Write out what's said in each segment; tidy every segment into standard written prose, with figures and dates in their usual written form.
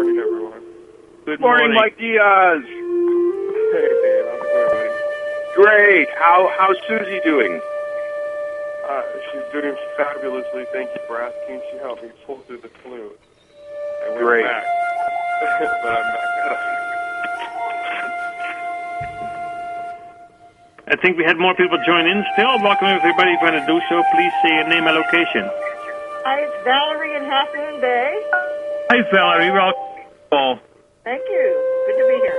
morning, everyone. Good morning, Mike Diaz. Hey, Dan. How's it going, buddy? Great. How's Susie doing? She's doing fabulously. Thank you for asking. She helped me pull through the flu. And we're Great. back. But I'm back now. I think we had more people join in still. Welcome everybody. If you want to do so, please say your name and location. Hi, it's Valerie in Half Moon Bay. Hi, Valerie. Welcome. Thank you. Good to be here.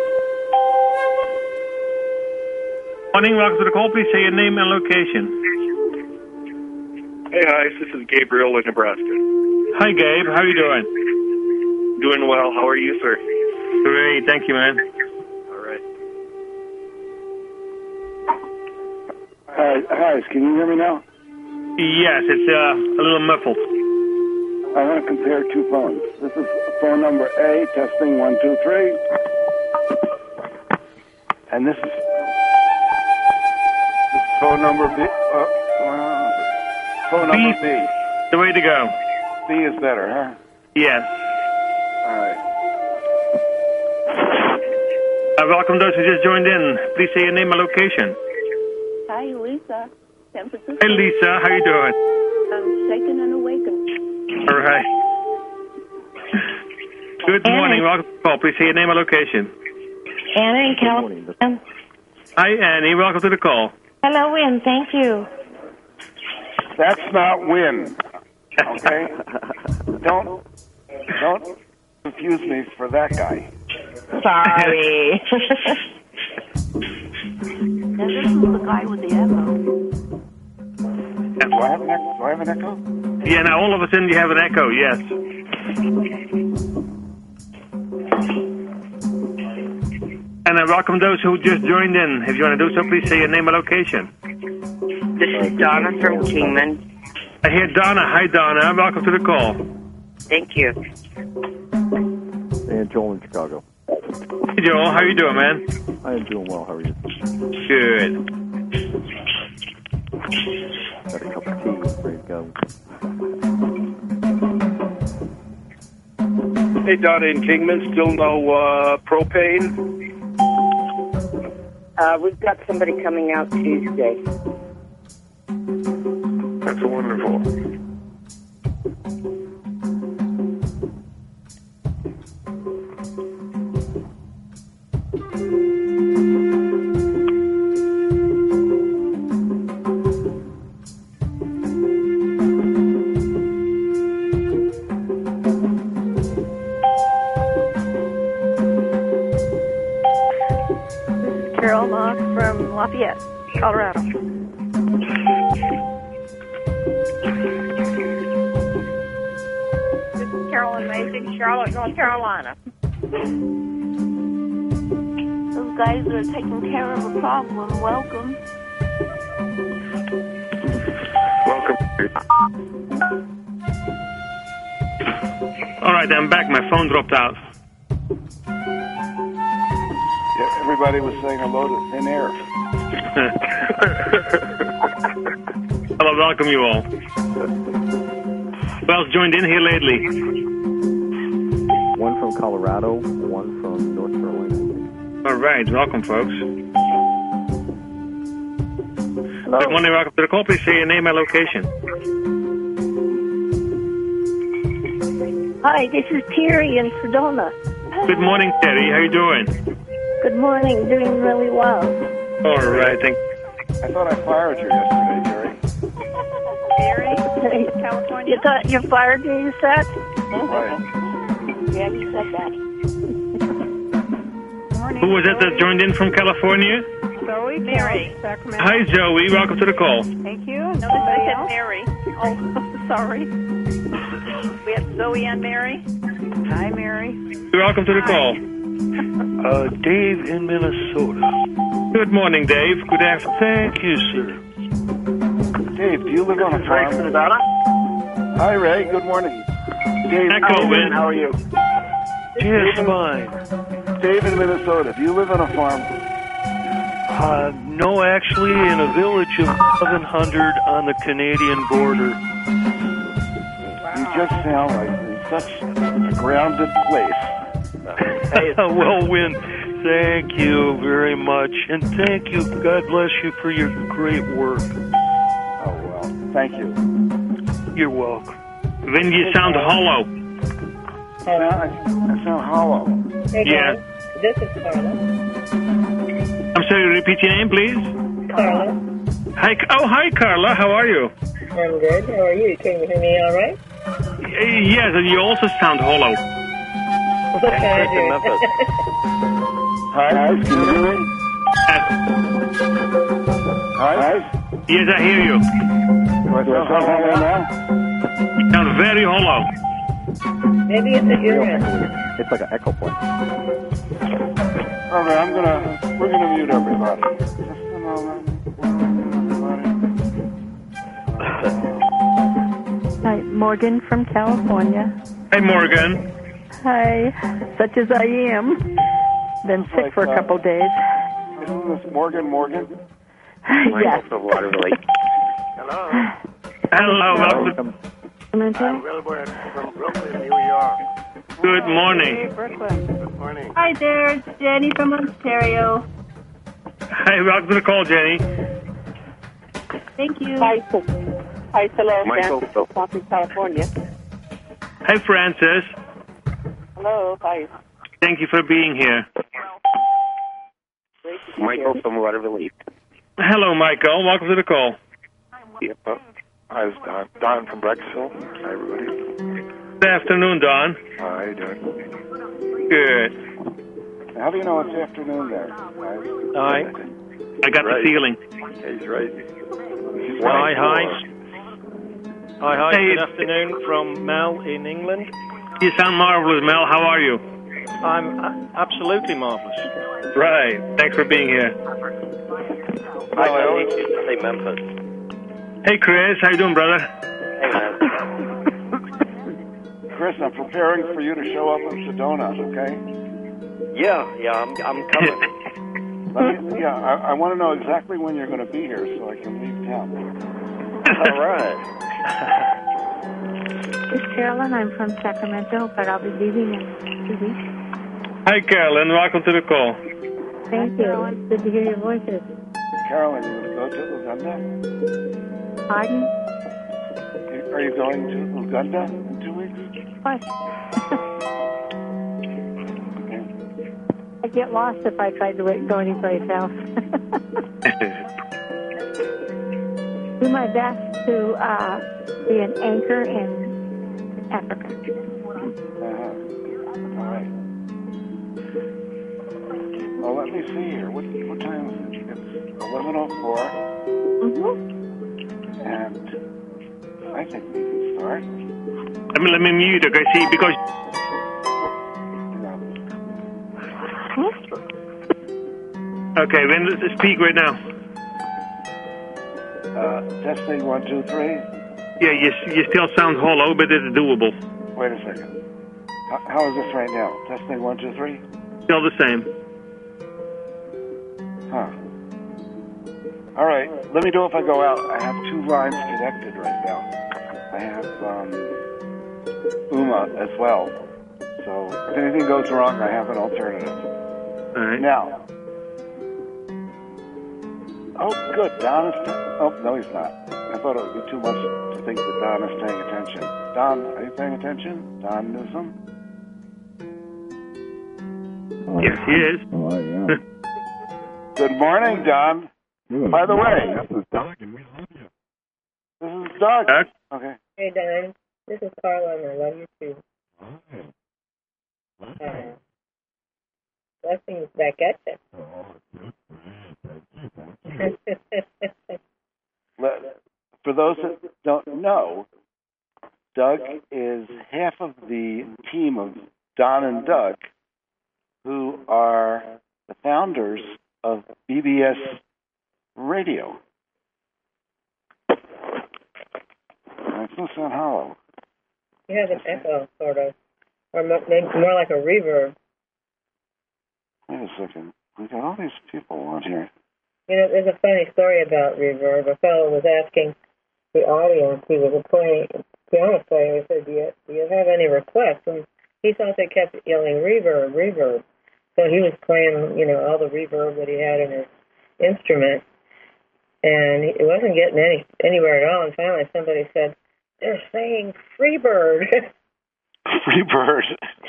Morning. Welcome to the call. Please say your name and location. Hey, hi. This is Gabriel in Nebraska. Hi, Gabe. How are you doing? Doing well. How are you, sir? Great. Thank you, man. All right. Hi, can you hear me now? Yes, it's a little muffled. I want to compare two phones. This is phone number A, testing 1, 2, 3. And this is phone number B. Phone number B. The way to go. B is better, huh? Yes. All right. Welcome those who just joined in. Please say your name and location. Hi, Lisa. San Francisco. Hey, Lisa. How you doing? I'm shaken and awakened. All right. Good morning. Welcome to the call. Please say your name and location. Anna in California. Hi, Annie. Welcome to the call. Hello, Win. Thank you. That's not win. Okay? Don't confuse me for that guy. Sorry. Now, this is the guy with the echo. Do I have an echo? Yeah, now all of a sudden you have an echo, yes. And I welcome those who just joined in. If you want to do so, please say your name and location. This is Donna from Kingman. I hear Donna. Hi, Donna. Welcome to the call. Thank you. And Joel in Chicago. Hey, Joel. How you doing, man? I am doing well. How are you? Good. Got a cup of tea. Ready to go. Hey, Donna in Kingman. Still no propane? We've got somebody coming out Tuesday. That's wonderful. Carol Mock from Lafayette, Colorado. This is Carolyn Mason, Charlotte, North Carolina. Those guys that are taking care of a problem, welcome. Welcome. All right, I'm back. My phone dropped out. Yeah, everybody was saying hello to thin air. Hello, welcome you all. Who else joined in here lately? One from Colorado, one from North Carolina. All right, welcome, folks. Hello. Good morning, welcome to the call. Please say your name and location. Hi, this is Terry in Sedona. Good morning, Terry. How you doing? Good morning. Doing really well. All right, thank I thought I fired you yesterday, Jerry. Mary, California. You thought you fired me, you said? Right. Yeah, you said that. Morning. Who was it that joined in from California? Zoe, Mary, Sacramento. Hi, Zoe. Welcome to the call. Thank you. No, I said Mary. Oh, sorry. We have Zoe and Mary. Hi, Mary. Welcome to the call. Dave in Minnesota. Good morning, Dave. Good afternoon. Thank you, sir. Dave, do you live on a farm? Nevada? Hi, Ray. Good morning. Dave, Echo, man. How are you? Just fine. Dave in Minnesota. Do you live on a farm? No, actually, in a village of 1,100 on the Canadian border. You just sound like such a grounded place. Well, Win, thank you very much. And thank you. God bless you for your great work. Oh, well, thank you. You're welcome. When you sound hollow. I sound hollow. Hey, Yeah. guys, this is Carla. I'm sorry, repeat your name, please. Carla. Hi, Carla. How are you? I'm good. How are you? Can you hear me all right? Yes, and you also sound hollow. What can I do? Hi, guys. Can you hear me? Hi, guys. Yes, I hear you. Do I sound hollow now? You sound very hollow. Maybe it's at your end. It's like an echo point. Okay, we're gonna mute everybody. Just a moment. Hi, Morgan from California. Hi, Morgan. Hi, such as I am. Been sick for a couple days. Isn't this Morgan? Yes. Hello. Hello, welcome. I'm Wilbur from Brooklyn, New York. Good morning. Good morning. Hi there, it's Jenny from Ontario. Hi, welcome to the call, Jenny. Thank you. Hi, hello, Michael. Francis from California. Hi, Francis. Hello, hi. Thank you for being here. Great to be Michael here. from Waterville East. Hello, Michael. Welcome to the call. Yep. Hi, it's Don from Brecksville. Hi, everybody. Good afternoon, Don. How you doing? Good. How do you know it's afternoon there, guys? Hi. I got the feeling. He's right. Hi. Hi. Hey. Good afternoon from Mel in England. You sound marvelous, Mel. How are you? I'm absolutely marvelous. Right. Thanks for being here. Hi, Hey, Memphis. Hey, Chris. How you doing, brother? Hey, man. Chris, I'm preparing for you to show up in Sedona, okay? Yeah, I'm coming. I want to know exactly when you're going to be here so I can leave town. All right. This is Carolyn. I'm from Sacramento, but I'll be leaving in 2 weeks. Hi, Carolyn. Welcome to the call. Thank you. It's good to hear your voices. Carolyn, you going to go to Uganda? Pardon? Are you going to Uganda in 2 weeks? What? Okay. I'd get lost if I tried to go anyplace else. Do my best to be an anchor in Africa. All right. Well, let me see here. What time is it? It's 11:04. Mm-hmm. And I think we can start. Let me mute, okay? See, because... Okay, when speak right now. Testing 1, 2, 3. Yeah, you still sound hollow, but it's doable. Wait a second. How is this right now? Testing 1, 2, 3. Still the same. Huh. All right. Let me know if I go out. I have 2 lines connected right now. I have UMA as well. So if anything goes wrong, I have an alternative. All right. Now. Oh, good. Don is... Oh, no, he's not. I thought it would be too much to think that Don is paying attention. Don, are you paying attention? Don Newsom? Yes, he is. Oh, I am. Good morning, Don. By the way, This is Doug, and we love you. this is Doug. Doug? Okay. Hey, Don. This is Carla, and I love you, too. Blessings back at you. For those that don't know, Doug is half of the team of Don and Doug, who are the founders of BBS Radio. I still sound hollow. You have an echo, sort of. Or maybe more like a reverb. Wait a second. We got all these people on here. You know, there's a funny story about reverb. A fellow was asking the audience, he was piano player. I said, do you have any requests? And he thought they kept yelling reverb, reverb. So he was playing, you know, all the reverb that he had in his instrument. And it wasn't getting anywhere at all. And finally somebody said, they're saying Freebird. Freebird.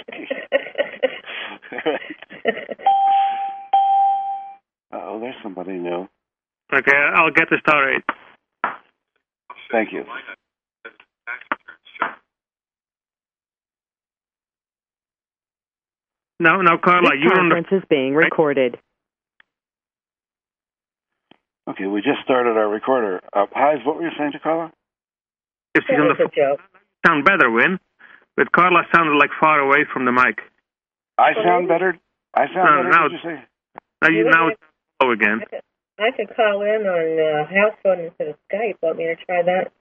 Uh-oh, there's somebody new. Okay, I'll get the star rate. Thank you. No, Carla, this you're on the... conference is being recorded. Okay, we just started our recorder. Hi, what were you saying to Carla? If she's on the phone, sound better, Win. But Carla sounded like far away from the mic. I sound better? I sound better, now, did you say? Now it's low again. I could call in on house phone instead of Skype. Want me to try that?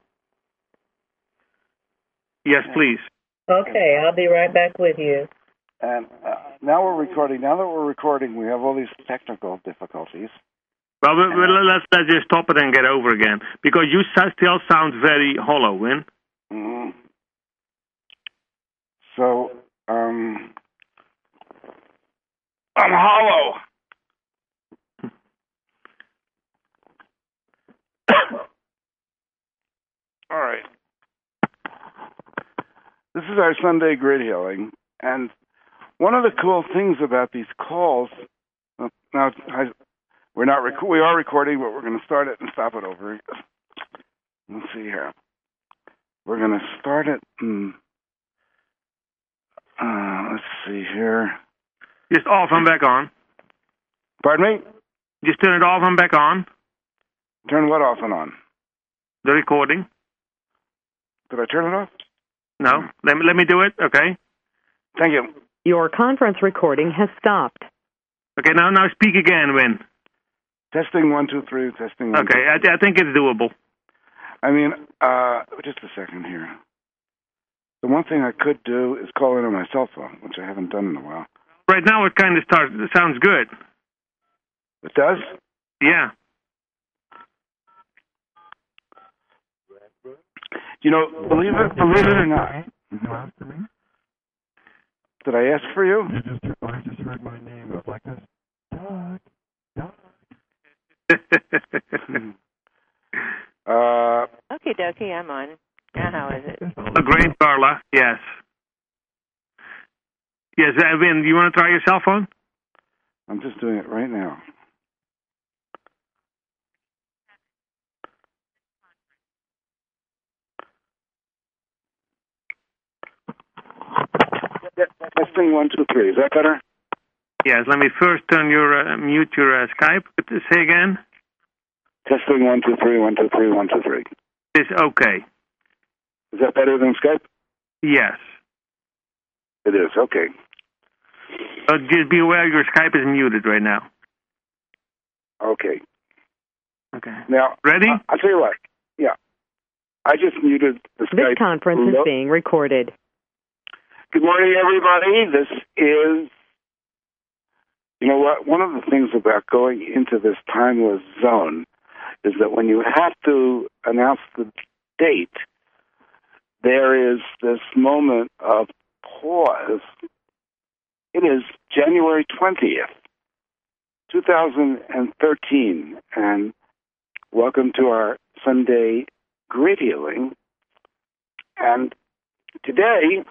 Yes, please. Okay, I'll be right back with you. And now we're recording. Now that we're recording, we have all these technical difficulties. Well, let's just stop it and get over again. Because you still sound very hollow, Win. Mm-hmm. So, I'm hollow. All right. This is our Sunday grid healing, and one of the cool things about these calls. Now, we are recording, but we're going to start it and stop it over. Let's see here. We're going to start it. Let's see here. Just off and back on. Pardon me? Just turn it off and back on. Turn what off and on? The recording. Did I turn it off? No. Let me do it, okay? Thank you. Your conference recording has stopped. Okay, now speak again, Win. Testing 1, 2, 3. Testing 1. Okay, I think it's doable. I mean, just a second here. The one thing I could do is call in on my cell phone, which I haven't done in a while. Right now it kind of sounds good. It does? Yeah. You know, believe it or not. Did I ask for you? I just heard my name. It was like this. Doug. Okay, dokie, I'm on. Now how is it? Great, Carla. Yes. Yes, Vin, you want to try your cell phone? I'm just doing it right now. Testing 1, 2, 3. Is that better? Yes. Let me first mute your Skype. Say again. Testing 1, 2, 3. 1, 2, 3. 1, 2, 3. It's okay. Is that better than Skype? Yes. It is. Okay. Just be aware your Skype is muted right now. Okay. Okay. Now, ready? I'll tell you what. Yeah. I just muted the Skype. This conference is being recorded. Good morning, everybody. This is, you know what, one of the things about going into this timeless zone is that when you have to announce the date, there is this moment of pause. It is January 20th, 2013, and welcome to our Sunday grid healing. And today,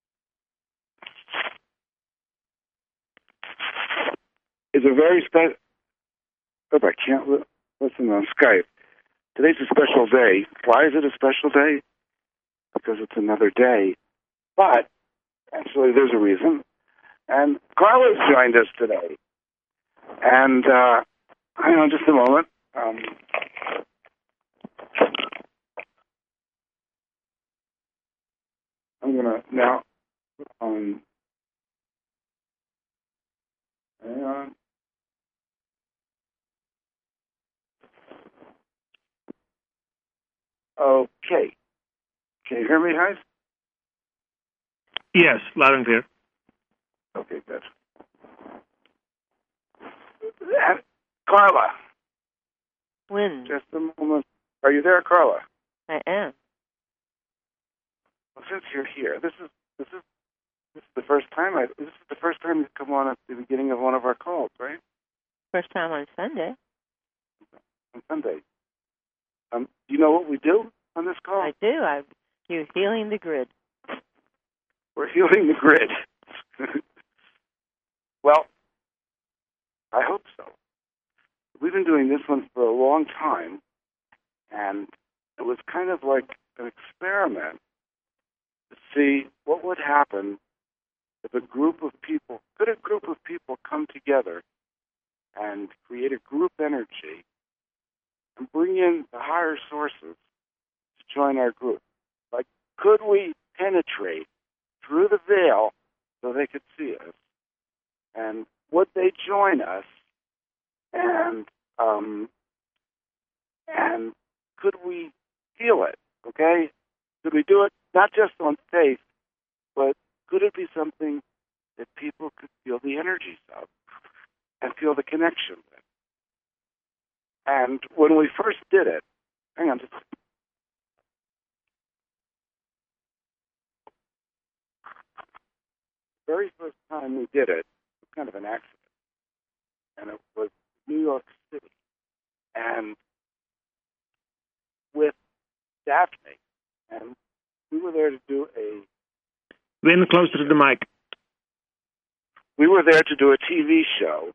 is a very special. Oh, I can't listen on Skype. Today's a special day. Why is it a special day? Because it's another day. But actually, there's a reason. And Carla's joined us today. And hang on just a moment. I'm going to now put on. Hang on. Okay. Can you hear me, guys? Yes, loud and clear. Okay, good. Carla. When? Just a moment. Are you there, Carla? I am. since you're here, this is the first time you come on at the beginning of one of our calls, right? First time on Sunday. On Sunday. Do you know what we do on this call? I do. You're healing the grid. We're healing the grid. Well, I hope so. We've been doing this one for a long time, and it was kind of like an experiment to see what would happen if a group of people come together and create a group energy and bring in the higher sources to join our group. Like, could we penetrate through the veil so they could see us? And would they join us? And could we feel it? Okay? Could we do it not just on faith, but could it be something that people could feel the energies of and feel the connection with? And when we first did it, hang on just a second. The very first time we did it was kind of an accident. And it was New York City. And with Daphne. And we were there to do Lean closer to the mic. We were there to do a TV show.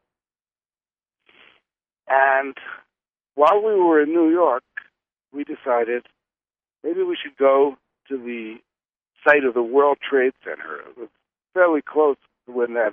And while we were in New York, we decided maybe we should go to the site of the World Trade Center. It was fairly close to when that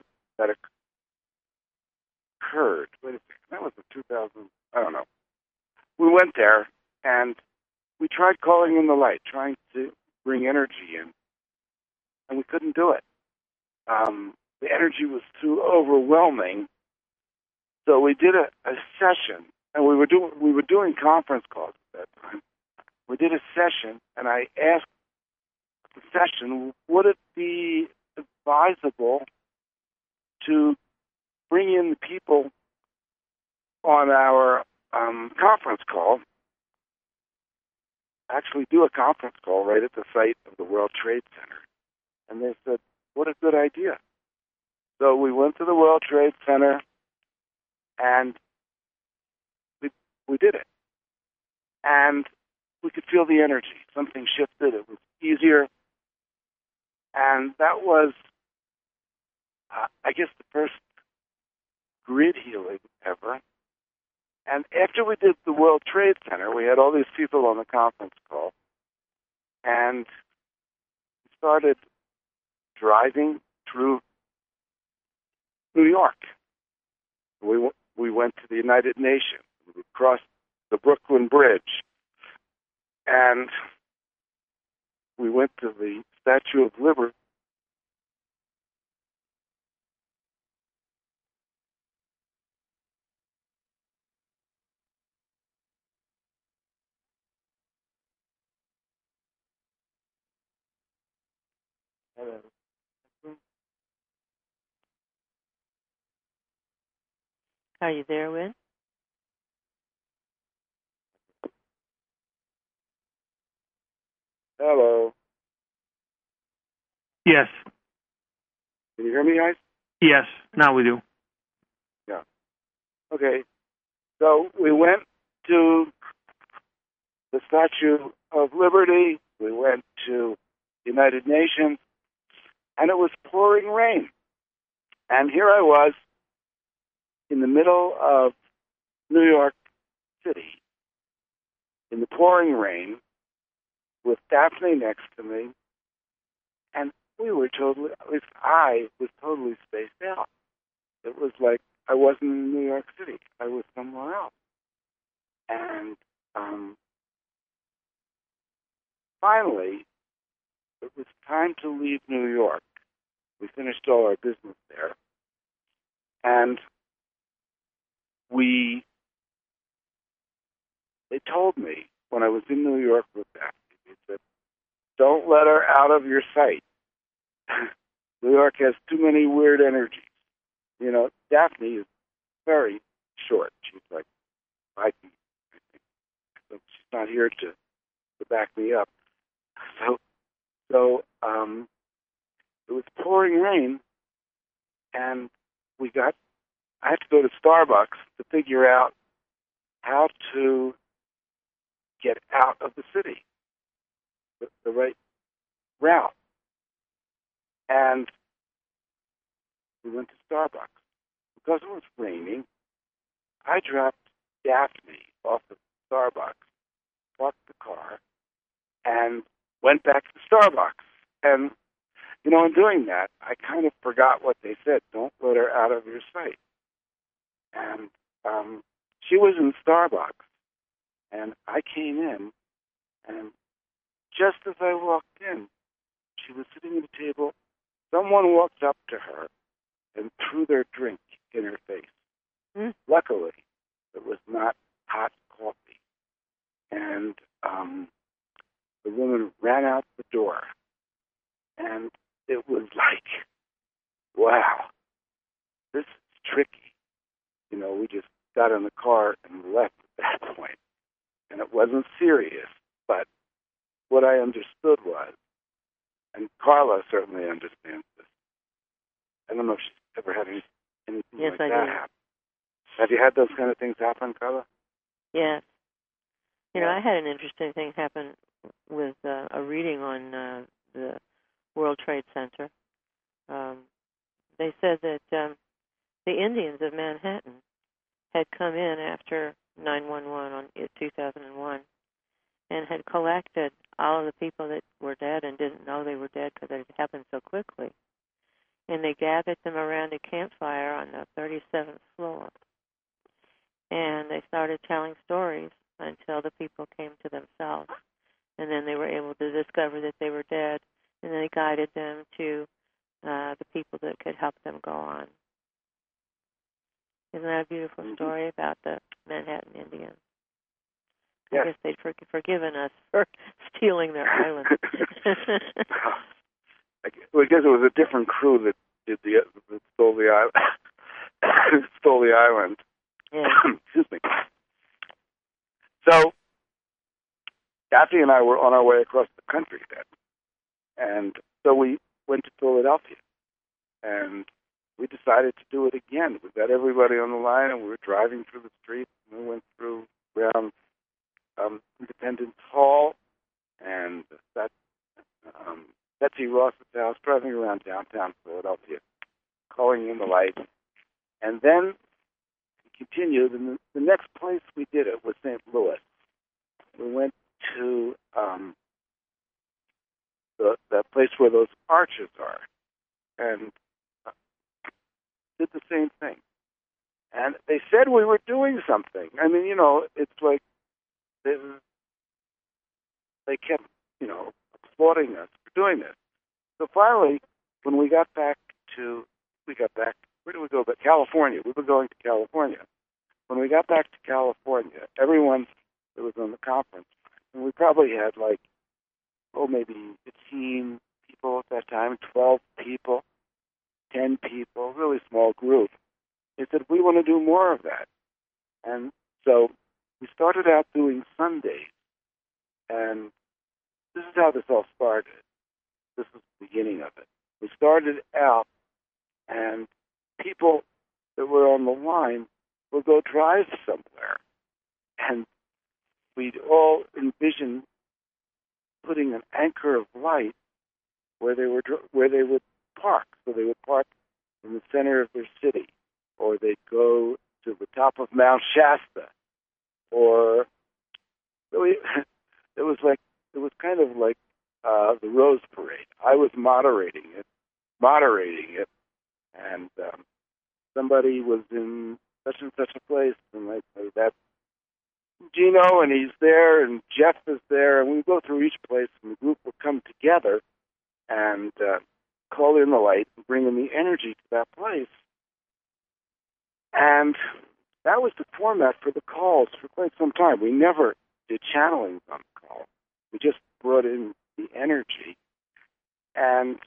occurred. Wait a second, that was in 2000, I don't know. We went there, and we tried calling in the light, trying to bring energy in, and we couldn't do it. The energy was too overwhelming. So we did a session, and we were doing conference calls at that time. We did a session, and I asked the session, would it be advisable to bring in the people on our conference call, actually do a conference call right at the site of the World Trade Center? And they said, what a good idea. So we went to the World Trade Center, and we did it. And we could feel the energy. Something shifted. It was easier. And that was, I guess, the first grid healing ever. And after we did the World Trade Center, we had all these people on the conference call. And we started driving through New York. We went to the United Nations. We crossed the Brooklyn Bridge. And we went to the Statue of Liberty. Are you there, Win? Hello. Yes. Can you hear me, guys? Yes, now we do. Yeah. Okay. So we went to the Statue of Liberty. We went to the United Nations, and it was pouring rain. And here I was in the middle of New York City in the pouring rain with Daphne next to me, and we were totally, at least I was totally spaced out. It was like I wasn't in New York City. I was somewhere else. And finally, it was time to leave New York. We finished all our business there. And they told me when I was in New York with Daphne, they said, don't let her out of your sight. New York has too many weird energies. You know, Daphne is very short. She's like 5 feet, I think. So she's not here to back me up. So So it was pouring rain, and I had to go to Starbucks to figure out how to get out of the city, the right route. And we went to Starbucks. Because it was raining, I dropped Daphne off at Starbucks, parked the car, and went back to Starbucks. And, in doing that, I kind of forgot what they said. Don't let her out of your sight. And she was in Starbucks, and I came in, and just as I walked in, she was sitting at a table. Someone walked up to her and threw their drink in her face. Luckily, it was not hot coffee. And the woman ran out the door. And it was like, wow, this is tricky. We just got in the car and left at that point. And it wasn't serious, but what I understood was, and Carla certainly understands this. I don't know if she's ever had anything like that happen. Have you had those kind of things happen, Carla? Yes. I had an interesting thing happen with a reading on the World Trade Center. They said that the Indians of Manhattan had come in after 9/11 in 2001 and had collected all of the people that were dead and didn't know they were dead because it had happened so quickly. And they gathered them around a campfire on the 37th floor. And they started telling stories until the people came to themselves. And then they were able to discover that they were dead. And then they guided them to the people that could help them go on. Isn't that a beautiful story about the Manhattan Indians? Yes. I guess they'd forgiven us for stealing their island. Well, I guess it was a different crew that stole the island. Stole the island. Yeah. Excuse me. So, Daphne and I were on our way across the country then, and so we went to Philadelphia, and we decided to do it again. We got everybody on the line, and we were driving through the streets, and we went through around Independence Hall, and that Betsy Ross's house, driving around downtown Philadelphia, calling in the lights, and then we continued, and the next place we did it was St. Louis. We went to that place where those arches are, and did the same thing. And they said we were doing something. I mean, it's like they kept, applauding us for doing this. So finally, when we got back, where did we go? But California. We were going to California. When we got back to California, everyone that was on the conference, and we probably had maybe 15 people at that time, 12 people, 10 people, really small group. They said, we want to do more of that. And so we started out doing Sundays. And this is how this all started. This was the beginning of it. We started out, and people that were on the line would go drive somewhere. And we'd all envision putting an anchor of light where they would park. So they would park in the center of their city, or they'd go to the top of Mount Shasta, or it was kind of like the Rose Parade. I was moderating it, and somebody was in such and such a place, and I say, that's Gino, and he's there, and Jeff is there, and we go through each place, and the group would come together and call in the light and bring in the energy to that place. And that was the format for the calls for quite some time. We never did channelings on the call. We just brought in the energy. And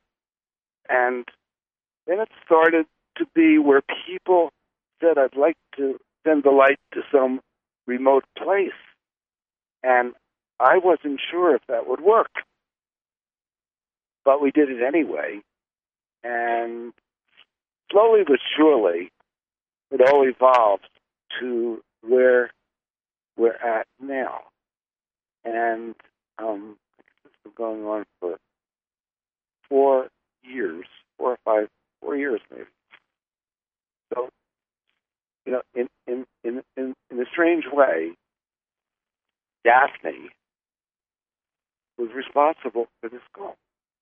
then it started to be where people said, I'd like to send the light to some remote place. And I wasn't sure if that would work. but we did it anyway. And slowly but surely, it all evolved to where we're at now. And it's been going on for 4 years, 4 years maybe. So, you know, in a strange way, Daphne was responsible for this call.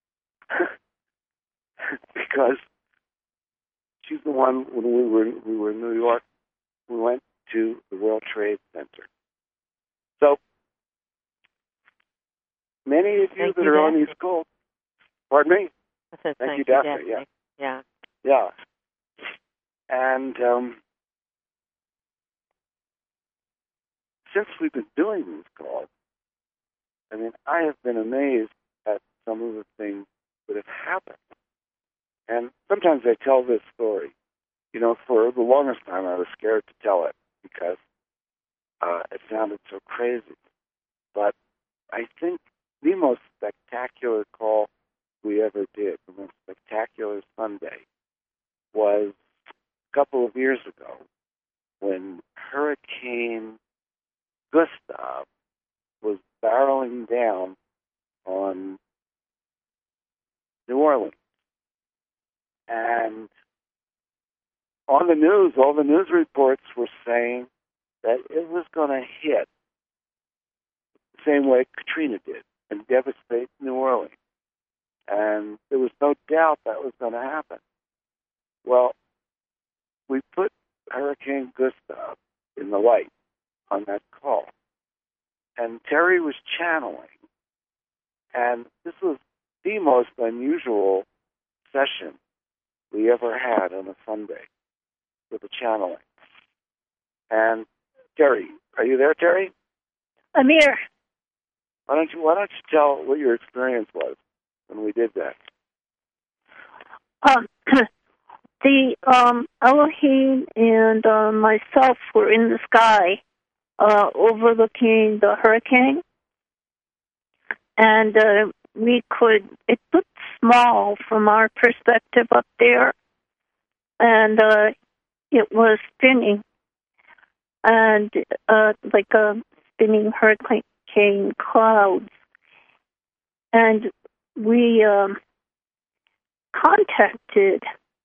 Because she's the one, when we were in New York, we went to the World Trade Center. So many of you that are on these calls, pardon me? I said, thank you, Daphne. Yeah. And since we've been doing these calls, I mean, I have been amazed at some of the things that have happened. And sometimes I tell this story. You know, for the longest time I was scared to tell it because it sounded so crazy. But I think the most spectacular call we ever did, the most spectacular Sunday, was a couple of years ago when Hurricane Gustav was barreling down on New Orleans. And on the news, all the news reports were saying that it was going to hit the same way Katrina did and devastate New Orleans. And there was no doubt that was going to happen. Well, we put Hurricane Gustav in the light on that call. And Terry was channeling. And this was the most unusual session we ever had on a Sunday with the channeling. And Terry, are you there, Terry? I'm here. Why don't you tell what your experience was when we did that? The Elohim and myself were in the sky overlooking the hurricane, and it looked small from our perspective up there, and it was spinning, and like a spinning hurricane clouds, and we contacted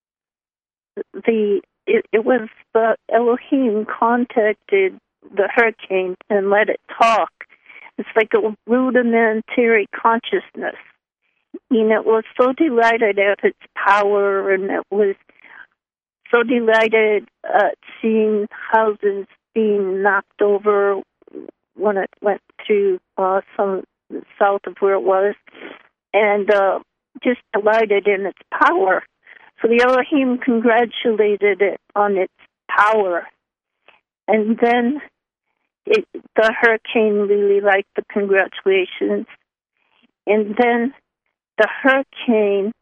it was the Elohim contacted the hurricane and let it talk. It's like a rudimentary consciousness. And it was so delighted at its power, and it was so delighted at seeing houses being knocked over when it went through some south of where it was, and just delighted in its power. So the Elohim congratulated it on its power. And then the hurricane really liked the congratulations. And then the hurricane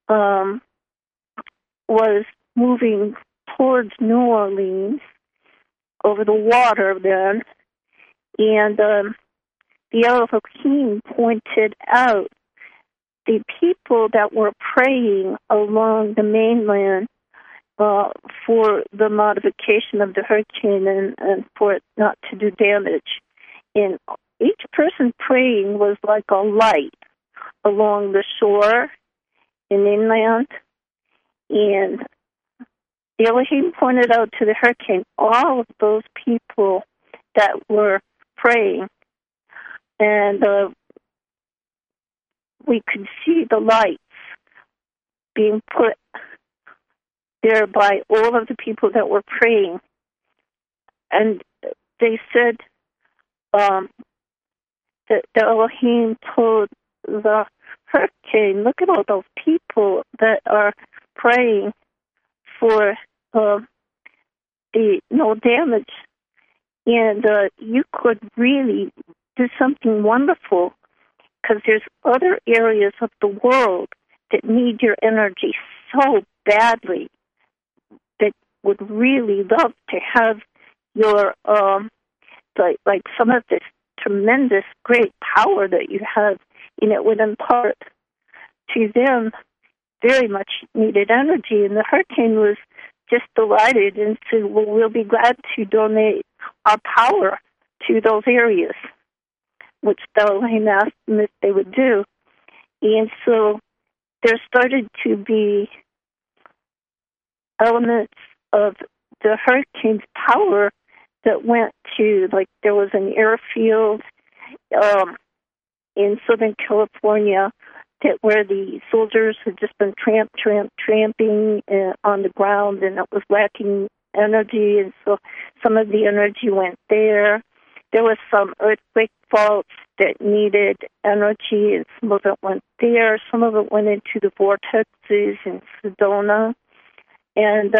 was moving towards New Orleans over the water then. And the Elohim pointed out the people that were praying along the mainland for the modification of the hurricane and for it not to do damage. And each person praying was like a light along the shore in inland. And the Elohim pointed out to the hurricane all of those people that were praying. And we could see the lights being put there by all of the people that were praying. And they said that the Elohim told the hurricane, look at all those people that are praying for the no damage. And you could really do something wonderful, because there's other areas of the world that need your energy so badly, that would really love to have your, like some of this tremendous, great power that you have, and it would impart to them, very much needed energy. And the hurricane was just delighted and said, well, we'll be glad to donate our power to those areas, which the Elohim asked them if they would do. And so there started to be elements of the hurricane's power that went to, like, there was an airfield in Southern California where the soldiers had just been tramping on the ground, and it was lacking energy, and so some of the energy went there. There was some earthquake faults that needed energy, and some of it went there. Some of it went into the vortexes in Sedona. And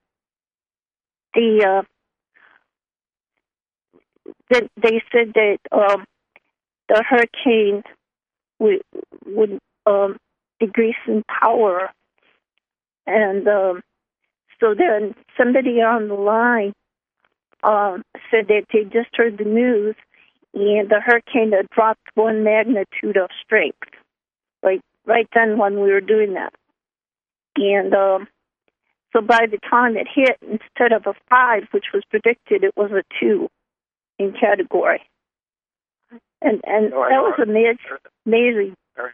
they said that the hurricane would decrease in power. And so then somebody on the line said that they just heard the news, and the hurricane had dropped 1 magnitude of strength, like right then when we were doing that. And so by the time it hit, instead of a 5, which was predicted, it was a 2 in category. And that was amazing.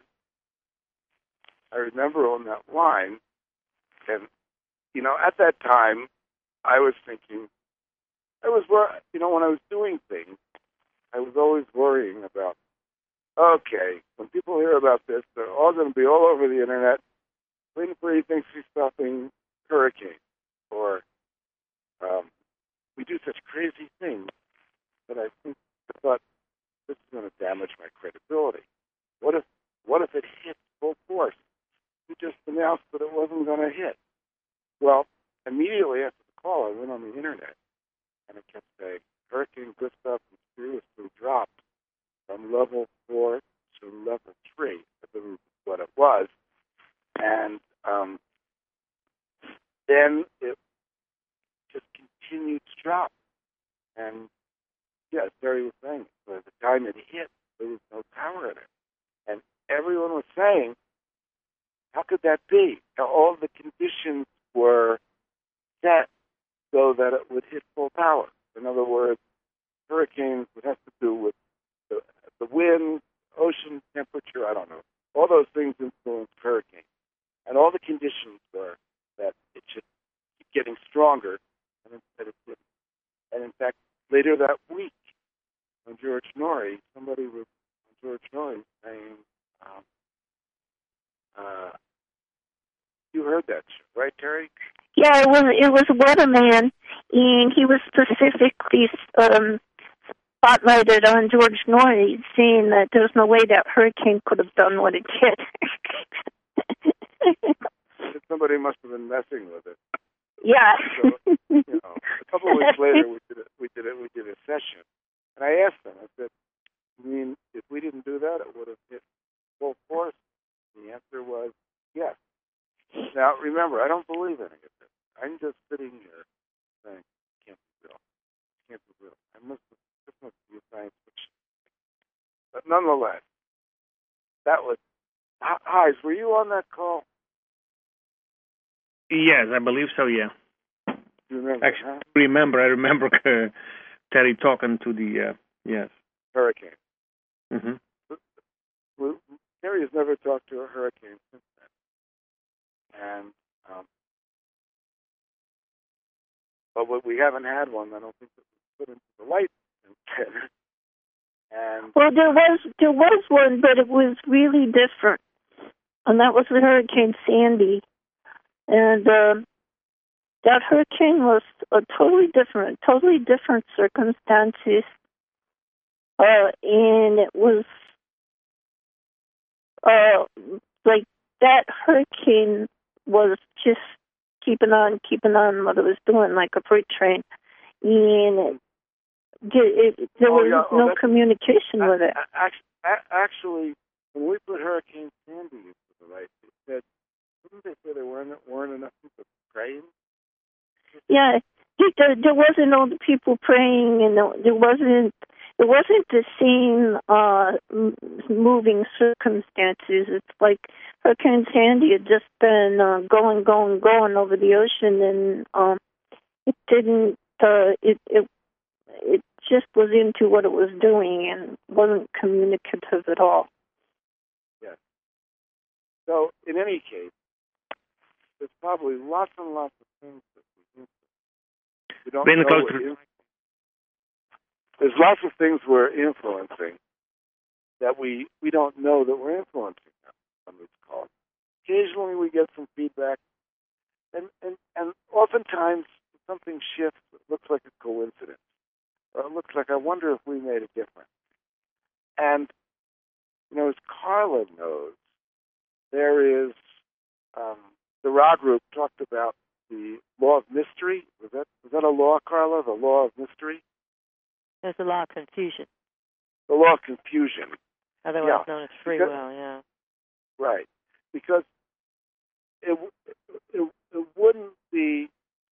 I remember on that line, and, you know, at that time, I was thinking, when I was doing things, I was always worrying about, okay, when people hear about this, they're all going to be all over the internet. Winfrey thinks he's stopping hurricanes, or we do such crazy things that I thought this is going to damage my credibility. What if it hit full force? You just announced that it wasn't going to hit. Well, immediately after the call, I went on the internet, and it kept saying, Hurricane Gustav mysteriously dropped from level 4 to level 3. I believe what it was. And then it just continued to drop. And, yeah, as Terry was saying, by the time it hit, there was no power in it. And everyone was saying, how could that be? Now, all the conditions were set so that it would hit full power. In other words, hurricanes would have to do with the wind, ocean temperature, I don't know. All those things influence hurricanes. And all the conditions were that it should keep getting stronger, and instead it didn't. And in fact, later that week, on George Norrie, somebody was on George Norrie saying, you heard that show, right, Terry? Yeah, it was Weatherman, and he was specifically spotlighted on George Norrie, saying that there's no way that hurricane could have done what it did. Somebody must have been messing with it. Yeah. So, a couple of weeks later, we did a session, and I asked them. I said, "You mean if we didn't do that, it would have hit full force?" And the answer was yes. Now, remember, I don't believe any of this. I'm just sitting here saying, it can't be real. It can't be real. This must be a science fiction. But nonetheless, that was... Heis, were you on that call? Yes, I believe so, yeah. Do you remember? Actually, I remember Terry talking to the, yes. Hurricane. Mm-hmm. Terry has never talked to a hurricane since then. And, but we haven't had one. I don't think that was put into the light since then. And well, there was one, but it was really different, and that was the Hurricane Sandy. And that hurricane was totally different circumstances, and it was like that hurricane was just keeping on what it was doing, like a freight train, and there was no communication with it. Actually, when we put Hurricane Sandy into the light, they said, didn't they say there weren't enough people praying? Yeah, there wasn't all the people praying, and there wasn't the same moving circumstances. It's like Hurricane Sandy had just been going over the ocean, and it didn't. It just was into what it was doing and wasn't communicative at all. Yes. So, in any case, there's probably lots and lots of things that we don't know. There's lots of things we're influencing that we don't know that we're influencing on these calls. Occasionally we get some feedback, and oftentimes something shifts. It looks like a coincidence. Or it looks like, I wonder if we made a difference. And, as Carla knows, there is, the Ra group talked about the law of mystery. Was that a law, Carla? The law of mystery? There's a law of confusion. The law of confusion. Otherwise known as free will, yeah. Right. Because it wouldn't be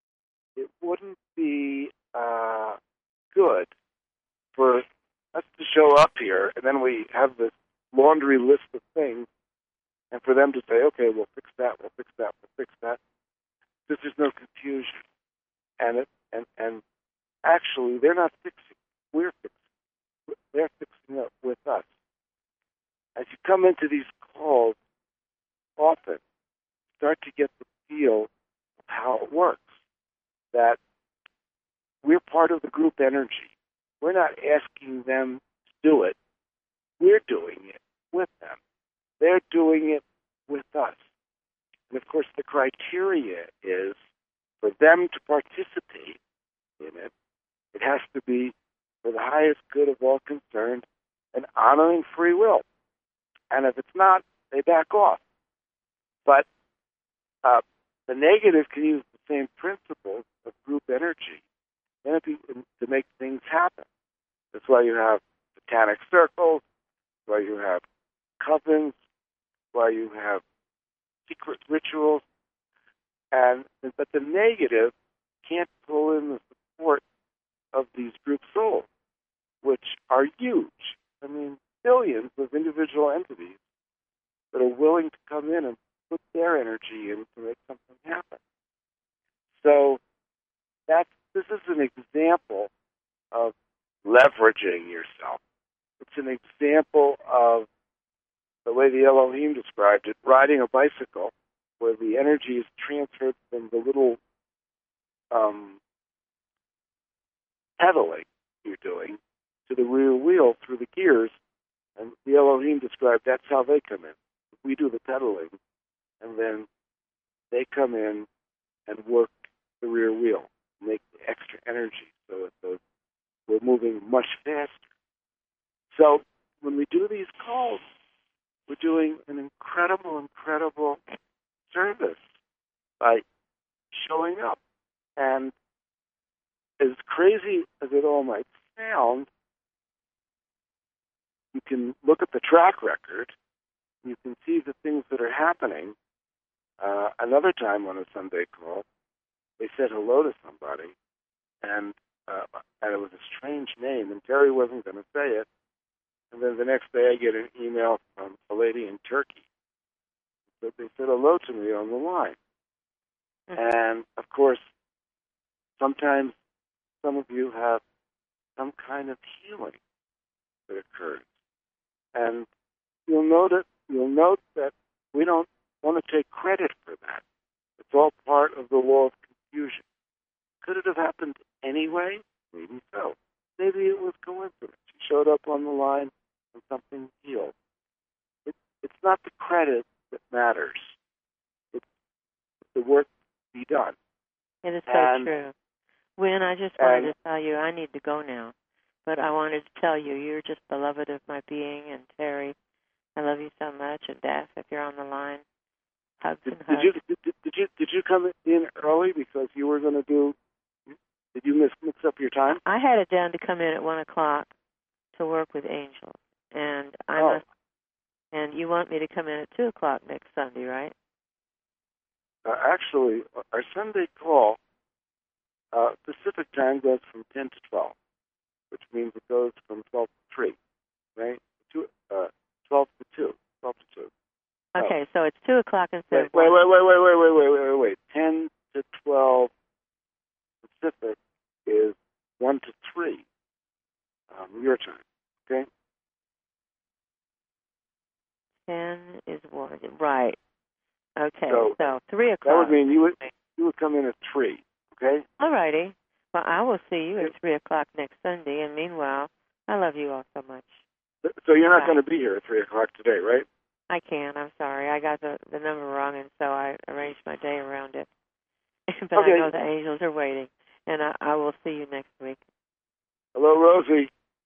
good for us to show up here and then we have this laundry list of things, and for them to say, okay, we'll fix that, we'll fix that, we'll fix that, because there's no confusion. And actually, they're not fixing. We're fixing. They're fixing it with us. As you come into these calls, often start to get the feel of how it works. That we're part of the group energy. We're not asking them to do it. We're doing it with them. They're doing it with us. And of course, the criteria is for them to participate in it. It has to be for the highest good of all concerned and honoring free will. And if it's not, they back off. But the negative can use the same principles of group energy to make things happen. That's why you have satanic circles, that's why you have covens, that's why you have secret rituals. But the negative can't pull in the support of these group souls, which are huge. I mean, billions of individual entities that are willing to come in and put their energy in to make something happen. So this is an example of leveraging yourself. It's an example of the way the Elohim described it, riding a bicycle, where the energy is transferred from the little pedaling you're doing to the rear wheel through the gears. And the Elohim described that's how they come in. We do the pedaling, and then they come in and work the rear wheel, make the extra energy so that we're moving much faster. So when we do these calls, we're doing an incredible service by showing up. And as crazy as it all might sound, you can look at the track record. You can see the things that are happening. Another time on a Sunday call, they said hello to somebody, and it was a strange name, and Terry wasn't going to say it. And then the next day I get an email from a lady in Turkey that they said hello to me on the line. And, of course, sometimes some of you have some kind of healing that occurs. And you'll note that we don't want to take credit for that. It's all part of the law of confusion. Could it have happened anyway? Maybe so. Maybe it was coincidence. You showed up on the line and something healed. It's not the credit that matters. It's the work to be done. It is so true. Wynn, I just wanted to tell you, I need to go now, but I wanted to tell you, you're just beloved of my being, and Terry, I love you so much, and Daff, if you're on the line, hugs and hugs. Did you come in early because you were going to do? Did you mix up your time? I had it down to come in at 1 o'clock to work with Angel, and and you want me to come in at 2 o'clock next Sunday, right? Actually, our Sunday call, Pacific time goes from 10 to 12, which means it goes from 12 to 3, right? 12 12 to 2. 12 to 2. Okay, so it's 2 o'clock instead of Wait. 10 to 12 Pacific is 1 to 3 your time. Okay? 10 is 1. Right. Okay, So 3 o'clock. That would mean you would come in at 3. Okay? All righty. Well, I will see you at 3 o'clock next Sunday, and meanwhile, I love you all so much. So you're not going to be here at 3 o'clock today, right? I can't. I'm sorry. I got the number wrong, and so I arranged my day around it. But okay. I know the angels are waiting, and I will see you next week. Hello, Rosie.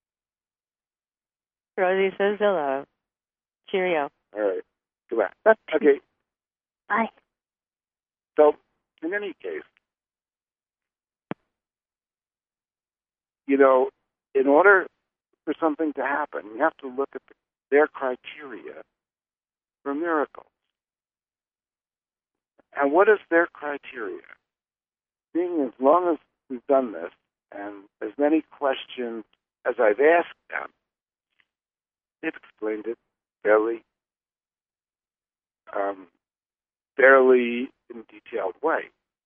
Rosie says hello. Cheerio. All right. Goodbye. Okay. Bye. So, in any case, in order for something to happen, you have to look at their criteria for miracles. And what is their criteria? Being as long as we've done this, and as many questions as I've asked them, they've explained it fairly in a detailed way.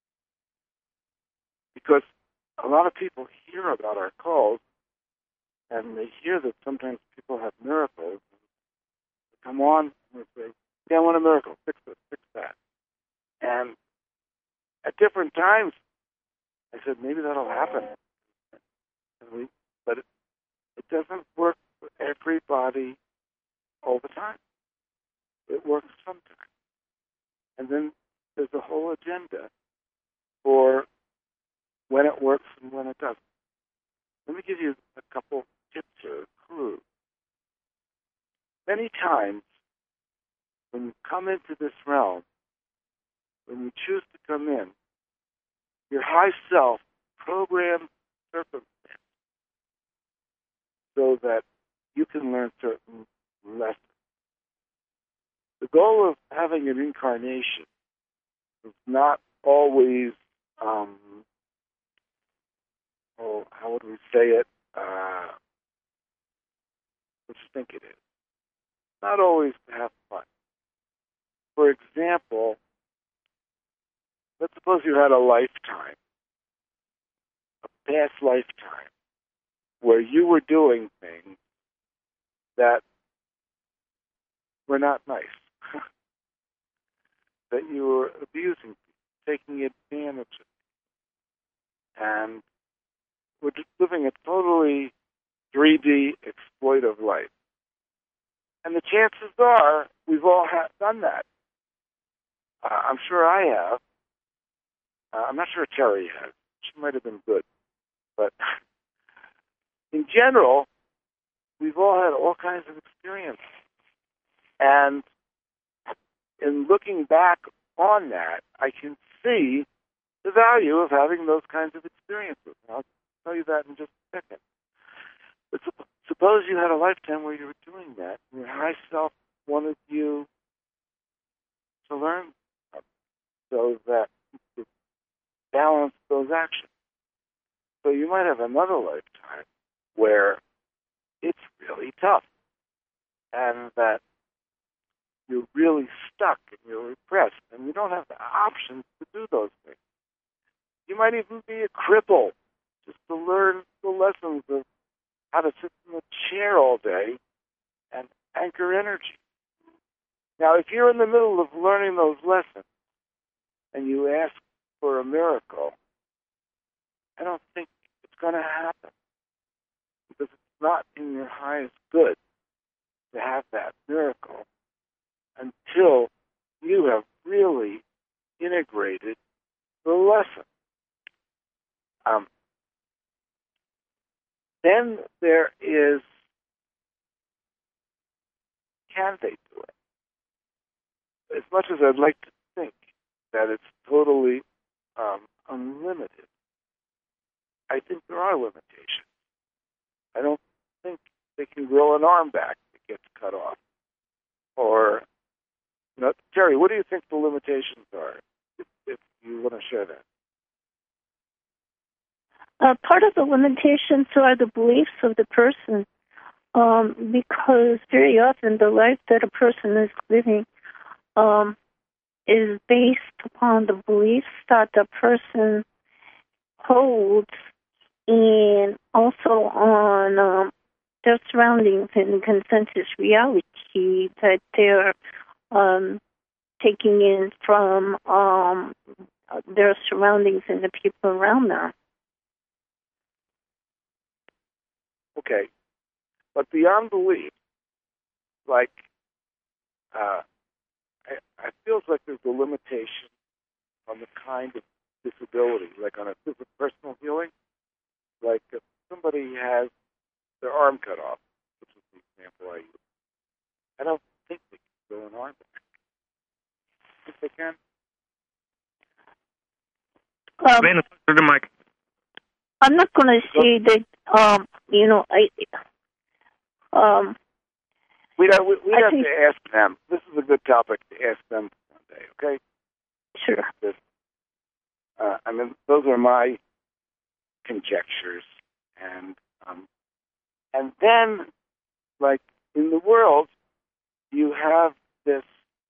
Because a lot of people hear about our calls, and they hear that sometimes people have miracles. They come on and they say, "Yeah, I want a miracle. Fix this, fix that." And at different times, I said, maybe that'll happen. But it doesn't work for everybody all the time. It works sometimes. And then there's a whole agenda for when it works and when it doesn't. Let me give you a couple tips or clues. Many times, when you come into this realm, when you choose to come in, your high self programs circumstances so that you can learn certain lessons. The goal of having an incarnation is not always, how would we say it? What you think it is? Not always to have fun. For example, let's suppose you had a lifetime, a past lifetime, where you were doing things that were not nice, that you were abusing people, taking advantage of people, and were just living a totally 3D exploitive life. And the chances are we've all done that. I'm sure I have. I'm not sure Terry has. She might have been good. But in general, we've all had all kinds of experiences. And in looking back on that, I can see the value of having those kinds of experiences. And I'll tell you that in just a second. But suppose you had a lifetime where you were doing that, and your high self wanted you to learn so that you could balance those actions. So you might have another lifetime where it's really tough, and that you're really stuck, and you're repressed, and you don't have the options to do those things. You might even be a cripple just to learn the lessons of how to sit in a chair all day and anchor energy. Now, if you're in the middle of learning those lessons and you ask for a miracle, I don't think it's going to happen, because it's not in your highest good to have that miracle until you have really integrated the lesson. Then there is, can they do it? As much as I'd like to think that it's totally unlimited, I think there are limitations. I don't think they can grow an arm back that gets cut off. Or, Terry, what do you think the limitations are, if you want to share that? Part of the limitations are the beliefs of the person. Because very often the life that a person is living is based upon the beliefs that the person holds, and also on their surroundings and consensus reality that they're taking in from their surroundings and the people around them. Okay. But beyond belief, like, I feels like there's a limitation on the kind of disability, like on a personal healing. Like if somebody has their arm cut off, which is the example I use, I don't think they can grow an arm back. Think they can? To the mic. I'm not going to say that, We'd have to ask them. This is a good topic to ask them one day, okay? Sure. I mean, those are my conjectures. And then, like, in the world, you have this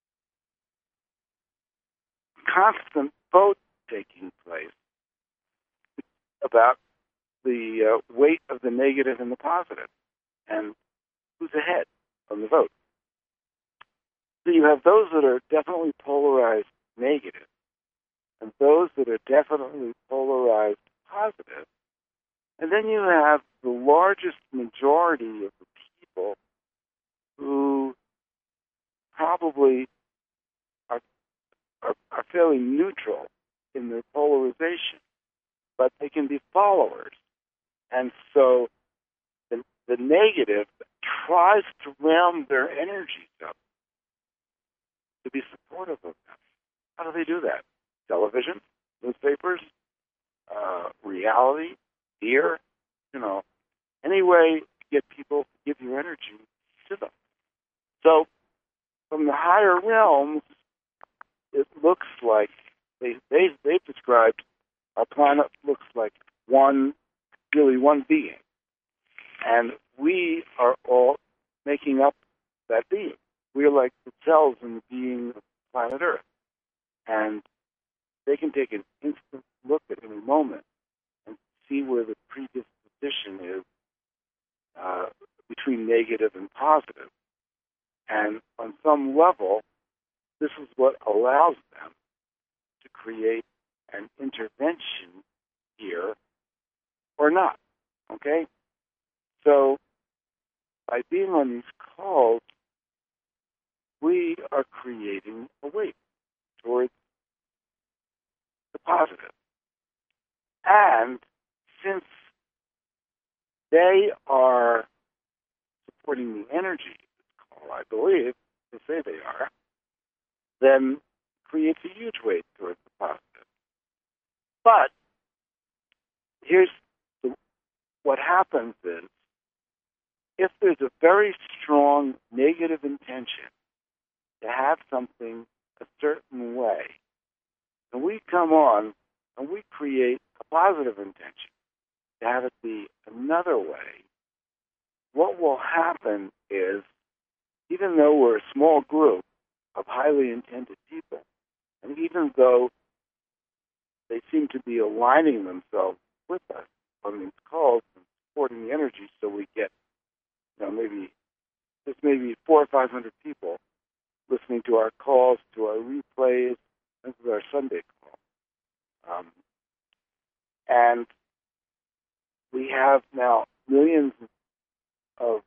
constant vote taking place about the weight of the negative and the positive, and who's ahead on the vote. So you have those that are definitely polarized negative, and those that are definitely polarized positive, and then you have the largest majority of the people who probably are fairly neutral in their polarization, but they can be followers. And so the negative tries to round their energies up to be supportive of them. How do they do that? Television, newspapers, reality, fear, any way to get people to give your energy to them. So from the higher realms, it looks like they've described our planet looks like one being. And we are all making up that being. We are like the cells in the being of planet Earth. And they can take an instant look at any moment and see where the predisposition is between negative and positive. And on some level, this is what allows them to create an intervention here or not. Okay? So by being on these calls, we are creating a weight towards the positive. And since they are supporting the energy of this call, I believe, they say they are, then creates a huge weight towards the positive. But here's what happens is, if there's a very strong negative intention to have something a certain way, and we come on and we create a positive intention to have it be another way, what will happen is, even though we're a small group of highly intended people, and even though they seem to be aligning themselves with us on these calls and supporting the energy, so we get, maybe 400 or 500 people listening to our calls, to our replays, and to our Sunday call. And we have now millions of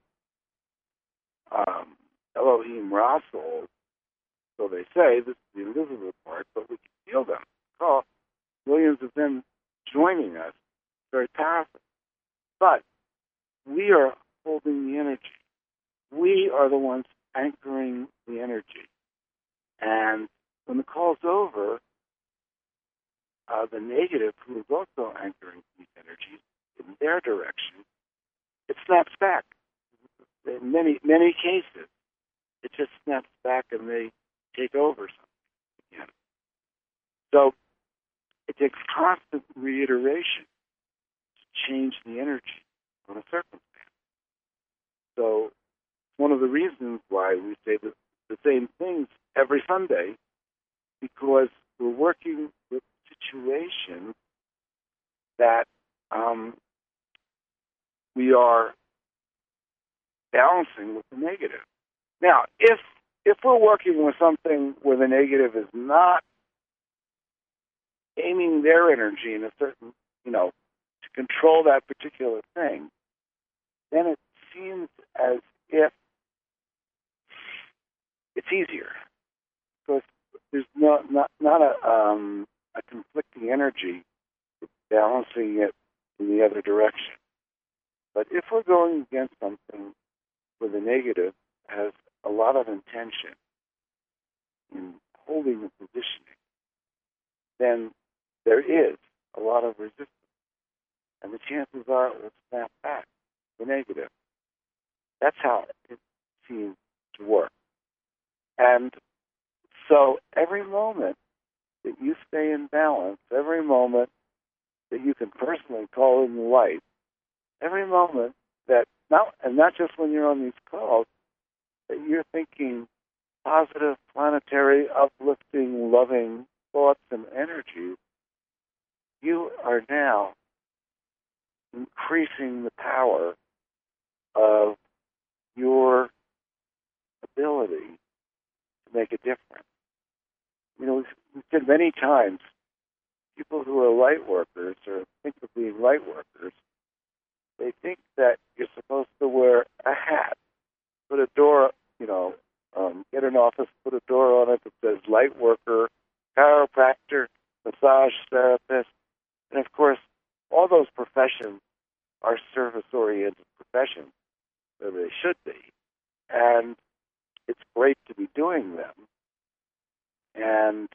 Elohim Rassels, so they say, this is the invisible part, but we can feel them. So millions of them joining us, very powerful. But we are holding the energy. We are the ones anchoring the energy. And when the call's over, the negative, who is also anchoring these energies in their direction, it snaps back. In many, many cases, it just snaps back and they take over something again. So it takes constant reiteration to change the energy on a circumstance. So one of the reasons why we say the same things every Sunday, because we're working with situations that we are balancing with the negative. Now, if we're working with something where the negative is not aiming their energy in a certain, to control that particular thing, then it seems as if it's easier because there's not a conflicting energy balancing it in the other direction. But if we're going against something where the negative has a lot of intention in holding the positioning, then there is a lot of resistance. And the chances are it will snap back, the negative. That's how it seems to work. And so every moment that you stay in balance, every moment that you can personally call in the light, every moment that, not just when you're on these calls, that you're thinking positive, planetary, uplifting, loving thoughts and energies, you are now increasing the power of your ability to make a difference. We've said many times, people who are light workers or think of being light workers, they think that you're supposed to wear a hat, put a door, get an office, put a door on it that says light worker, chiropractor, massage therapist, and of course, all those professions are service-oriented professions, or they should be, and it's great to be doing them. And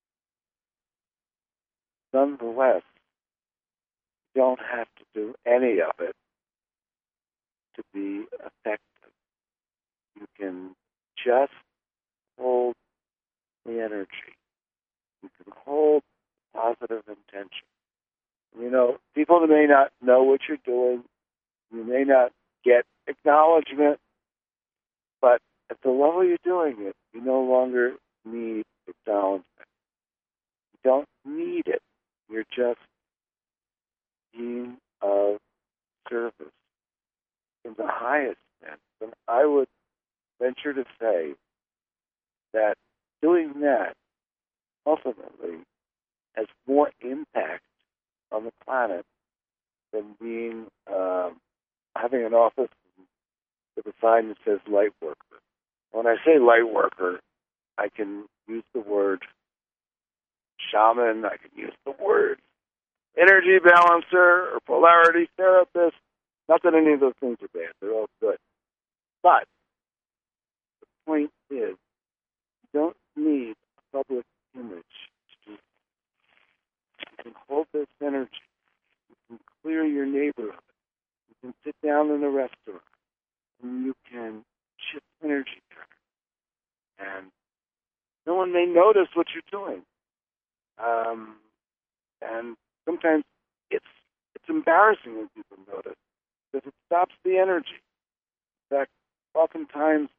nonetheless, you don't have to do any of it to be effective. You can just hold the energy. You can hold positive intention. People may not know what you're doing. You may not get acknowledgement, but at the level you're doing it, you no longer need acknowledgement. You don't need it. You're just being of service in the highest sense. And I would venture to say that doing that ultimately has more impact on the planet than being having an office with a sign that says light worker. When I say light worker, I can use the word shaman, I can use the word energy balancer or polarity therapist. Not that any of those things are bad, they're all good. But the point is, you don't need a public image to do it. You can hold this energy. You can clear your neighborhood. You can sit down in a restaurant. And you can shift energy there. And no one may notice what you're doing. And sometimes it's embarrassing when people notice because it stops the energy. In fact, oftentimes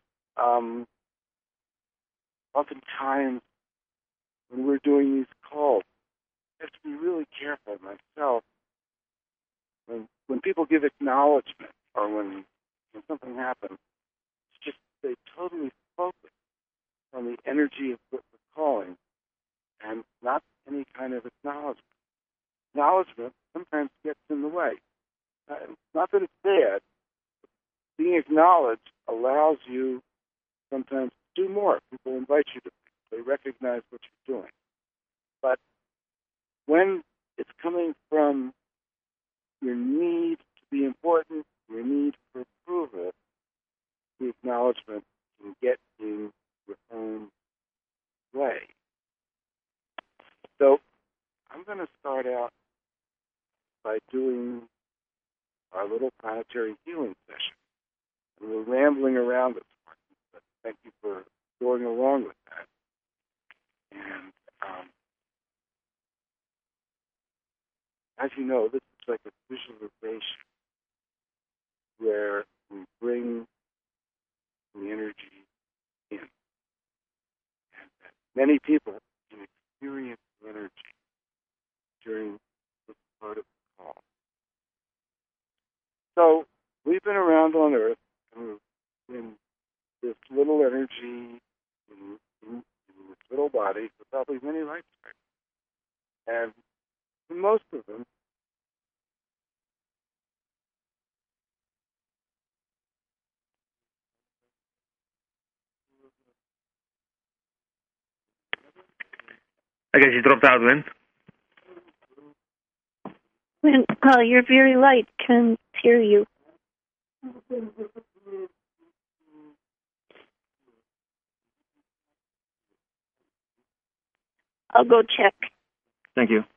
when we're doing these calls, I have to be really careful myself. When people give acknowledgement or when something happens, it's just they totally focus on the energy of what we're calling and not any kind of acknowledgement. Acknowledgement sometimes gets in the way. Not that it's bad. Being acknowledged allows you sometimes to do more. People invite you to. They recognize what you're doing. But when it's coming from your need to be important, your need for approval, the acknowledgement can get in your own way. So I'm going to start out by doing our little planetary healing session. And we're rambling around this morning, but thank you for going along with that. And as you know, this is like a visualization where we bring the energy in. And that many people can experience the energy during this part of the call. So we've been around on Earth in this little energy, in this little body for probably many lifetimes. And in most of them, I guess you dropped out, Win. When you're very light, can't hear you. I'll go check. Thank you.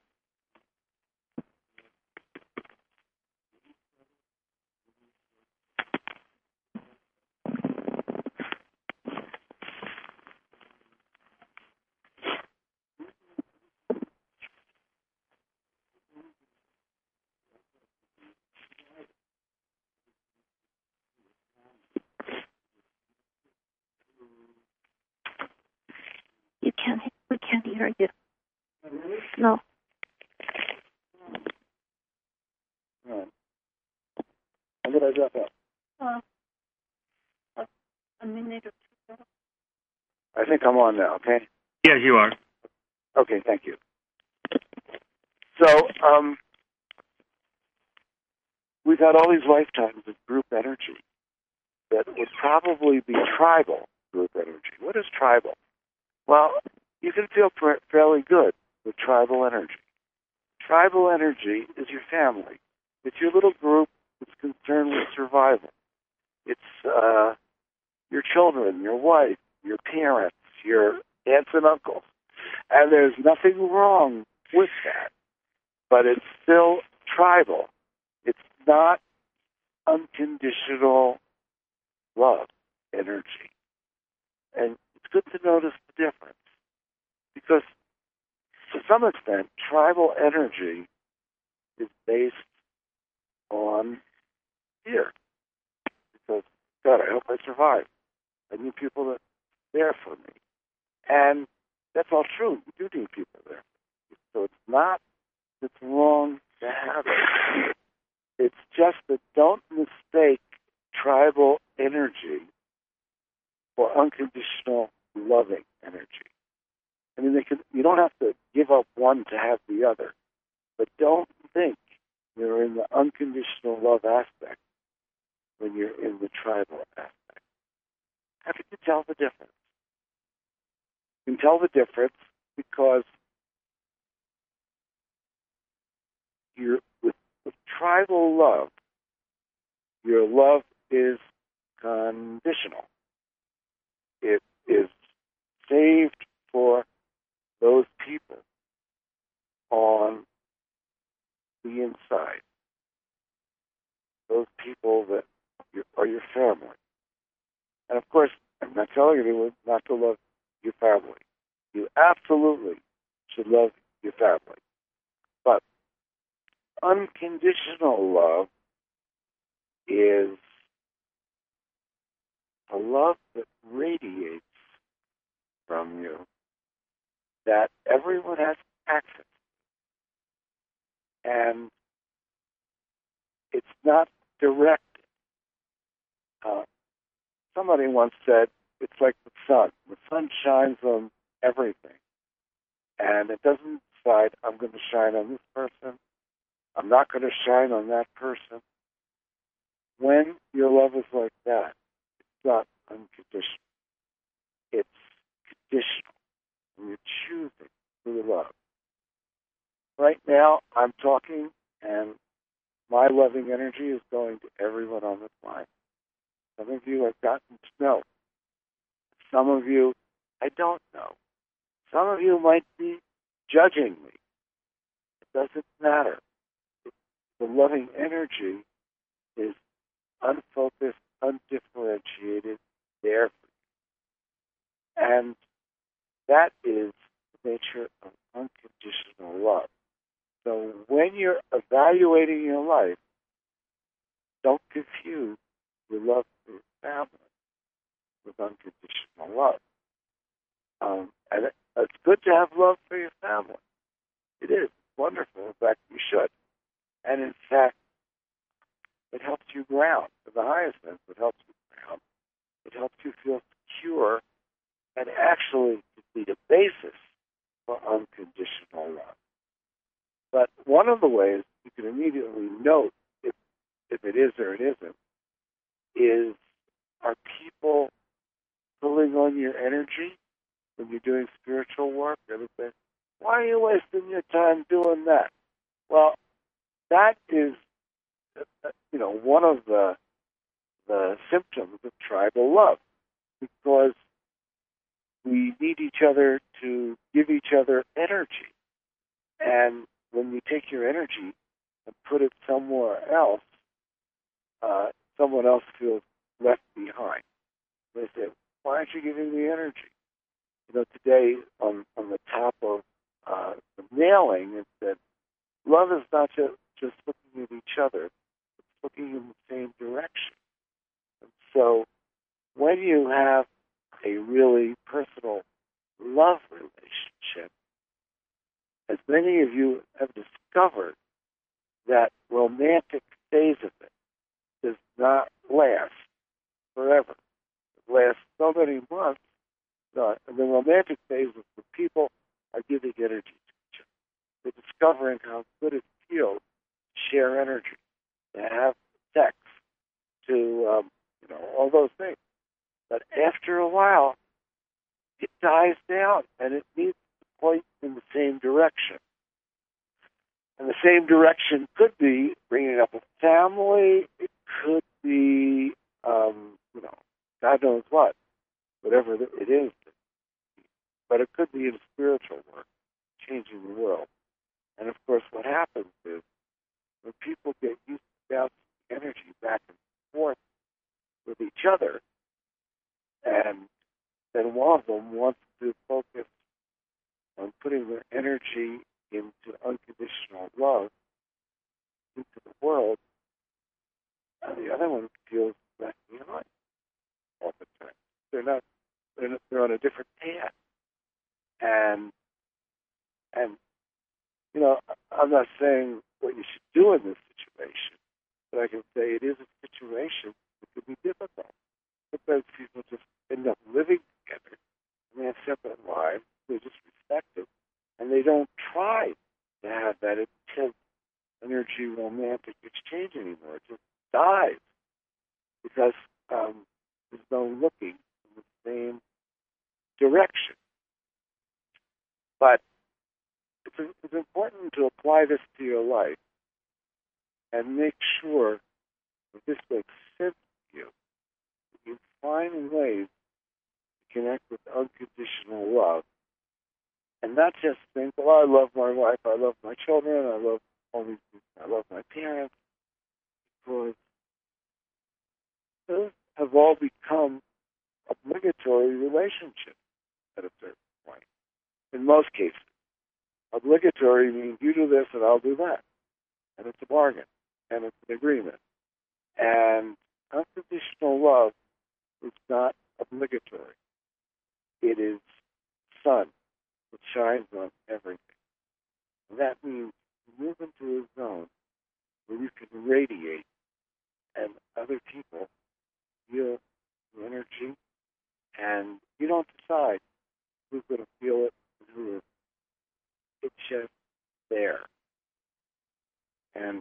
We can't hear you. No. right. When did I drop out? A minute or two. I think I'm on now, okay? Yes, you are. Okay, thank you. So, we've had all these lifetimes of group energy that would probably be tribal group energy. What is tribal? Well, you can feel fairly good with tribal energy. Tribal energy is your family. It's your little group that's concerned with survival. It's your children, your wife, your parents, your aunts and uncles. And there's nothing wrong with that. But it's still tribal. It's not unconditional love energy. And it's good to notice the difference. Because to some extent, tribal energy is based on fear. Because, God, I hope I survive. I need people that are there for me. And that's all true. You do need people there. So it's not that it's wrong to have it. It's just that don't mistake tribal energy for unconditional loving energy. I mean, you don't have to give up one to have the other, but don't think you're in the unconditional love aspect when you're in the tribal aspect. How can you tell the difference? You can tell the difference because you're with tribal love, your love is conditional. It is saved for those people on the inside, those people that are your family. And of course, I'm not telling anyone not to love your family. You absolutely should love your family. But unconditional love is a love that radiates from you, that everyone has access. And it's not directed. Somebody once said, it's like the sun. The sun shines on everything. And it doesn't decide, I'm going to shine on this person. I'm not going to shine on that person. When your love is like that, it's not unconditional. It's conditional. And you're choosing who to love. Right now, I'm talking, and my loving energy is going to everyone on this line. Some of you I've gotten to know. Some of you I don't know. Some of you might be judging me. It doesn't matter. The loving energy is unfocused, undifferentiated, there for you. And that is the nature of unconditional love. So when you're evaluating your life, don't confuse your love for your family with unconditional love. And it's good to have love for your family. It is wonderful. In fact, you should. And in fact, it helps you ground. In the highest sense, it helps you ground. It helps you feel secure and actually to be the basis for unconditional love. But one of the ways you can immediately note if it is or it isn't is, are people pulling on your energy when you're doing spiritual work? And say, why are you wasting your time doing that? Well, that is, one of the symptoms of tribal love, because we need each other to give each other energy. And when you take your energy and put it somewhere else, someone else feels left behind. They say, why aren't you giving me energy? Today on the top of the mailing, it said, love is not just looking at each other, it's looking in the same direction. And so when you have a really personal love relationship, as many of you have discovered, that romantic phase of it does not last forever. It lasts so many months. And the romantic phase is when people are giving energy to each other. They're discovering how good it feels to share energy, to have sex, to, all those things. But after a while, it dies down, and it needs to point in the same direction. And the same direction could be bringing up a family. It could be, God knows what, whatever it is. But it could be in spiritual work, changing the world. And of course, what happens is when people get used to bouncing energy back and forth with each other, and then one of them wants to focus on putting their energy into unconditional love into the world, and the other one feels left behind all the time. They're on a different path. And I'm not saying what you should do in this situation, but I can say it is a situation that could be difficult. Sometimes people just end up living together, and they have separate lives. They're just respected, and they don't try to have that intense energy romantic exchange anymore. It just dies because there's no looking in the same direction. But it's important to apply this to your life and make sure that this makes sense to you. You find ways to connect with unconditional love, and not just think, well, I love my wife, I love my children, I love all these things, I love my parents, because those have all become obligatory relationships at a certain point. In most cases, obligatory means you do this and I'll do that. And it's a bargain. And it's an agreement. And unconditional love is not obligatory. It is sun that shines on everything. And that means you move into a zone where you can radiate and other people feel the energy, and you don't decide who's going to feel it and who isn't. It's just there. And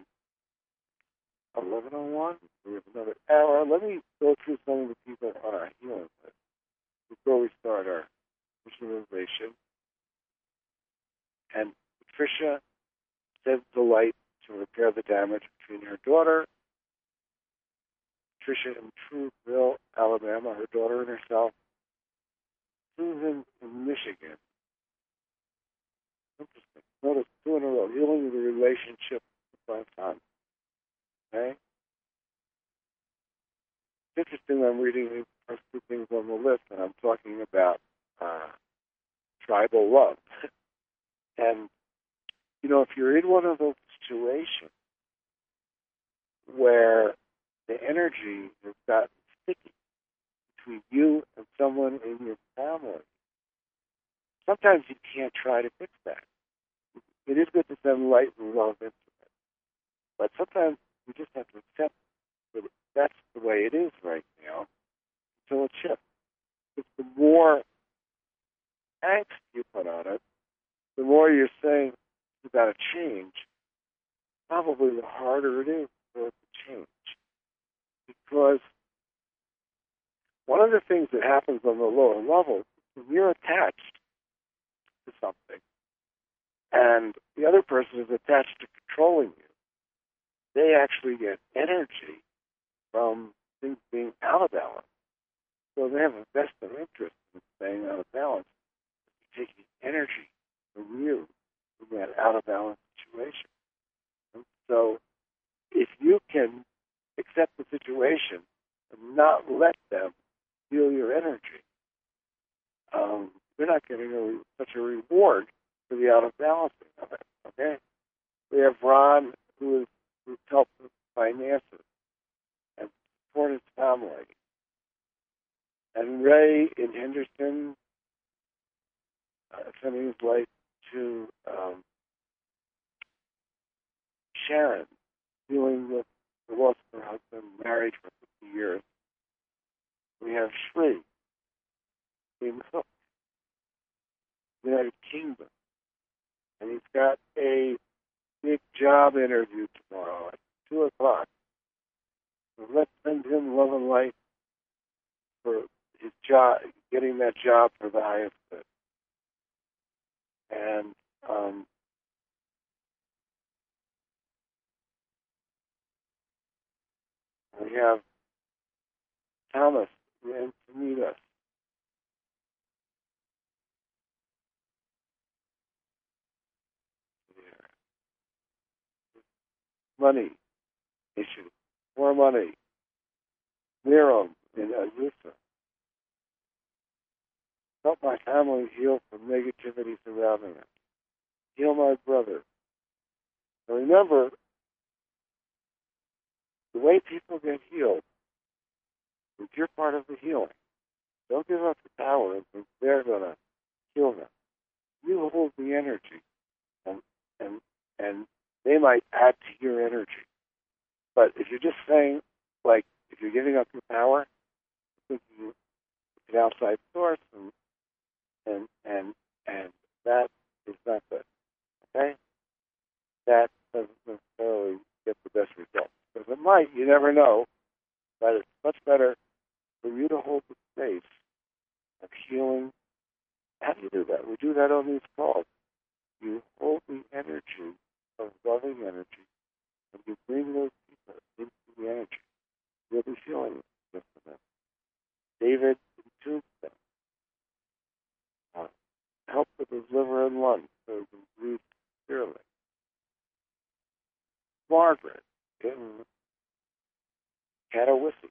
11:01, we have another hour. Let me go through some of the people on our healing list before we start our visualization. And Patricia sends the light to repair the damage between her daughter, Patricia in Truthville, Alabama, her daughter and herself, Susan in Michigan. Interesting. Notice 2 in a row. Healing the relationship with my son. Okay? It's interesting, I'm reading these first 2 things on the list, and I'm talking about tribal love. And, if you're in one of those situations where the energy has gotten sticky between you and someone in your family. Sometimes you can't try to fix that. It is good to send light and love into it. But sometimes you just have to accept that that's the way it is right now until it shifts. Because the more angst you put on it, the more you're saying you got to change, probably the harder it is for it to change. Because one of the things that happens on the lower level is when you're attached to something and the other person is attached to controlling you, they actually get energy from things being out of balance. So they have a vested interest in staying out of balance. You take the energy from you in that out of balance situation. And so if you can accept the situation and not let them feel your energy, you're not getting such a reward for the out of balancing of it. Okay? We have Ron, who's helped with finances and support his family. And Ray in Henderson, sending his light to Sharon, dealing with the loss of her husband, married for 50 years. We have Shri in Hook, United Kingdom, and he's got a big job interview tomorrow at 2 o'clock. So let's send him love and light for his job, getting that job for the highest good. And we have Thomas in to meet us. Money issue, more money. Miriam in Azusa. Help my family heal from negativity surrounding us. Heal my brother. Now remember, the way people get healed is you're part of the healing. Don't give up the power and think they're going to heal them. You hold the energy, and they might add to your energy. But if you're just saying, like, if you're giving up your power, thinking it's an outside source, and that is not good. Okay? That doesn't necessarily get the best results. Because it might, you never know, but it's much better for you to hold the space of healing. How do you do that? We do that on these calls. You hold the energy of loving energy, and you bring those people into the energy. You'll be feeling it just for them. David in Tombstone. Help with his liver and lungs so he can breathe clearly. Margaret in Katowice.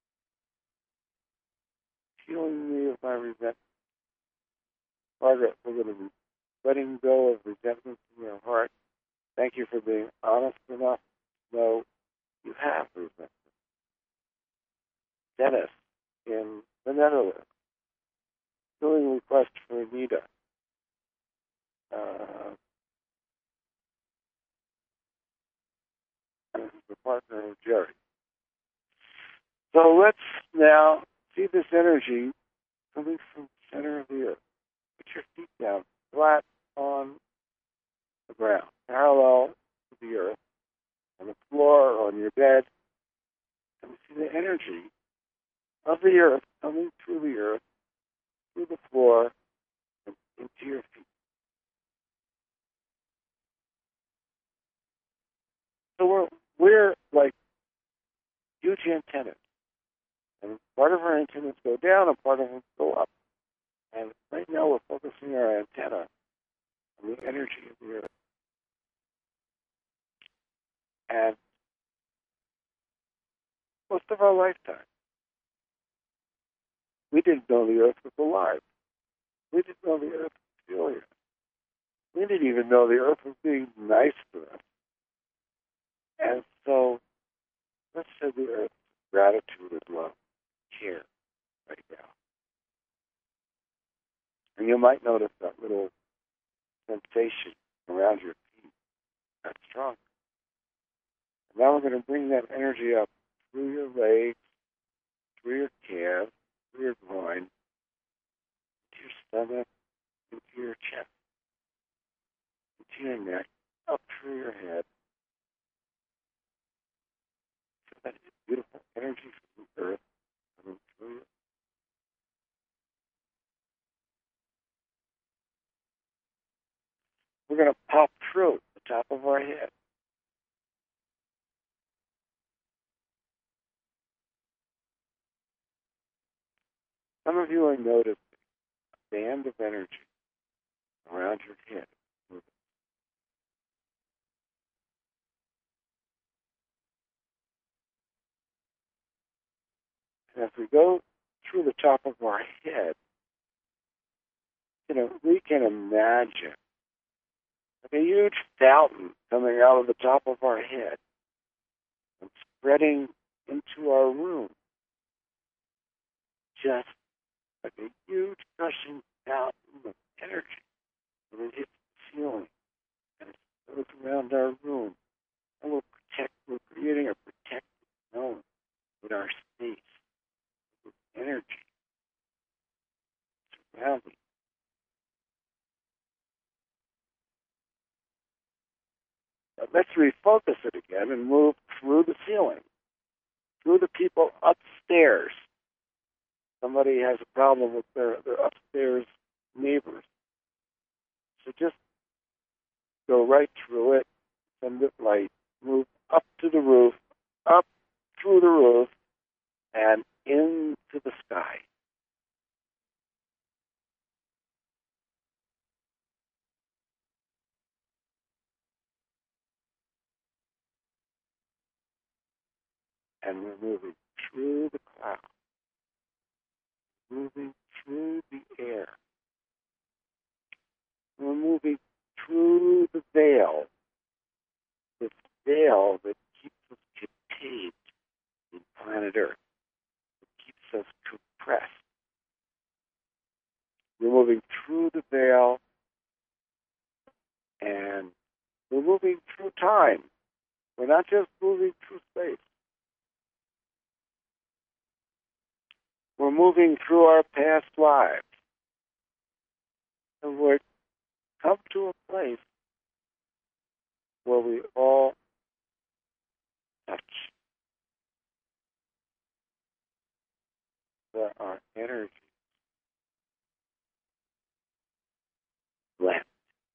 Healing me of my resentment. Margaret, we're going to be letting go of resentment in your heart. Thank you for being honest enough to know you have resentment. Dennis in the Netherlands. Healing request for Anita. This is the partner of Jerry. So let's now see this energy coming from the center of the earth. Put your feet down flat on the ground, parallel to the earth, on the floor or on your bed. And see the energy of the earth coming through the earth, through the floor, and into your feet. So we're like huge antennas. And part of our antennas go down and part of them go up. And right now we're focusing our antenna on the energy of the earth. And most of our lifetime, we didn't know the earth was alive. We didn't know the earth was feeling us. We didn't even know the earth was being nice to us. And so let's send the earth gratitude and love, care right And you might notice that little sensation around your feet. That's strong. And now we're going to bring that energy up through your legs, through your calves, through your groin, into your stomach, into your chest, into your neck, up through your head. So that beautiful energy from the earth coming through you. We're going to pop through the top of our head. Some of you are noticing a band of energy around your head. And as we go through the top of our head, we can imagine like a huge fountain coming out of the top of our head and spreading into our room. Just like a huge gushing fountain of energy. And it hits the ceiling and it goes around our room. And we're creating a protective zone in our space with energy surrounding. Now let's refocus it again and move through the ceiling, through the people upstairs. Somebody has a problem with their upstairs neighbors. So just go right through it, send it light, move up to the roof, up through the roof, and into the sky. And we're moving through the clouds, moving through the air. We're moving through the veil, this veil that keeps us contained in planet Earth, that keeps us compressed. We're moving through the veil, and we're moving through time. We're not just moving through space. We're moving through our past lives. And we're come to a place where we all touch. Where our energy blend.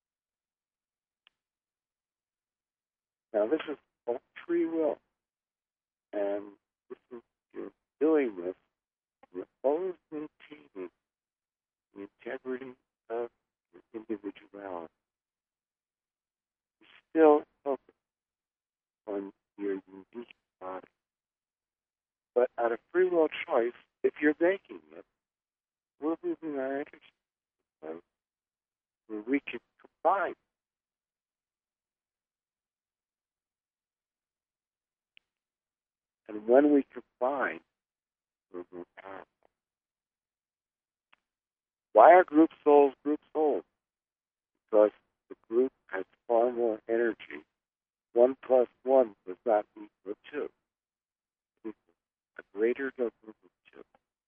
Now this is all free will. And you're doing this, you're always maintaining the integrity of your individuality. You still focus on your unique body. But out of free will choice, if you're making it, we're moving our energy to a place where we can combine. And when we combine, we're more powerful. Why are group souls group souls? Because the group has far more energy. 1 plus 1 does not equal 2. It is a greater number of 2.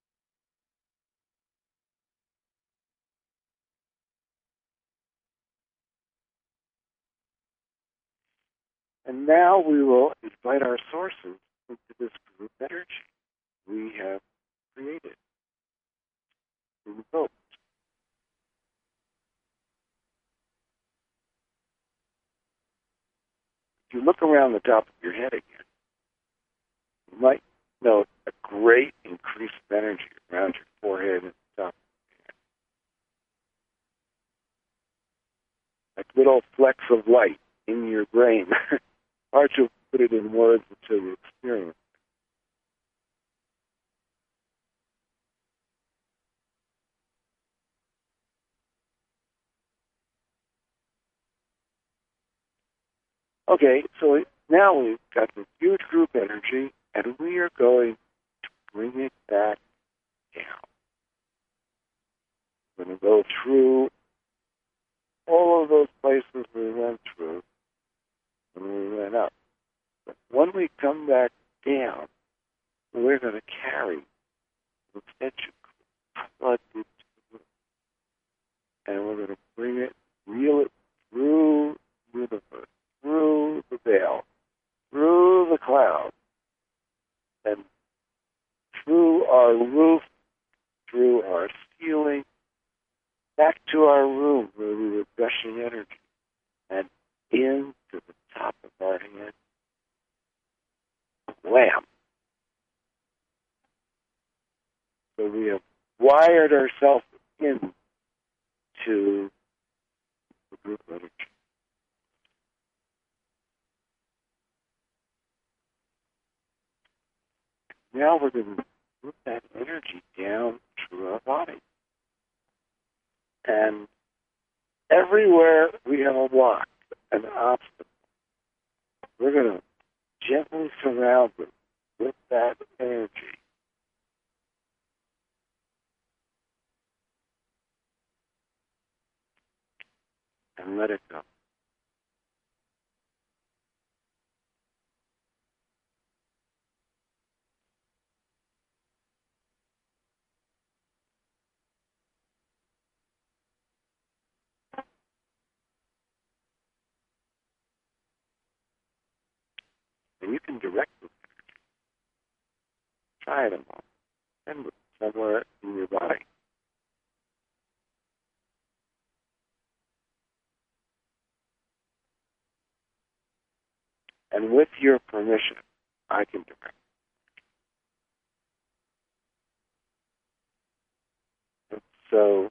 And now we will invite our sources into this group energy we have created, invoked. If you look around the top of your head again, you might note a great increase of energy around your forehead and the top of your head. Like little flecks of light in your brain. Hard to put it in words until you experience it. Okay, so now we've got this huge group energy, and we are going to bring it back down. going to go through all of those places we went through when we went up. But when we come back down, we're going to carry the statue flood into the room. And we're going to bring it, reel it through the universe, through the veil, through the clouds, and through our roof, through our ceiling, back to our room where we were gushing energy, and into the top of our head. Wham! So we have wired ourselves into the group energy. Now we're going to put that energy down through our body. And everywhere we have a block, an obstacle, we're going to gently surround it with that energy. And let it go. And you can direct this energy. Try it a moment. And somewhere in your body. And with your permission, I can direct. And so,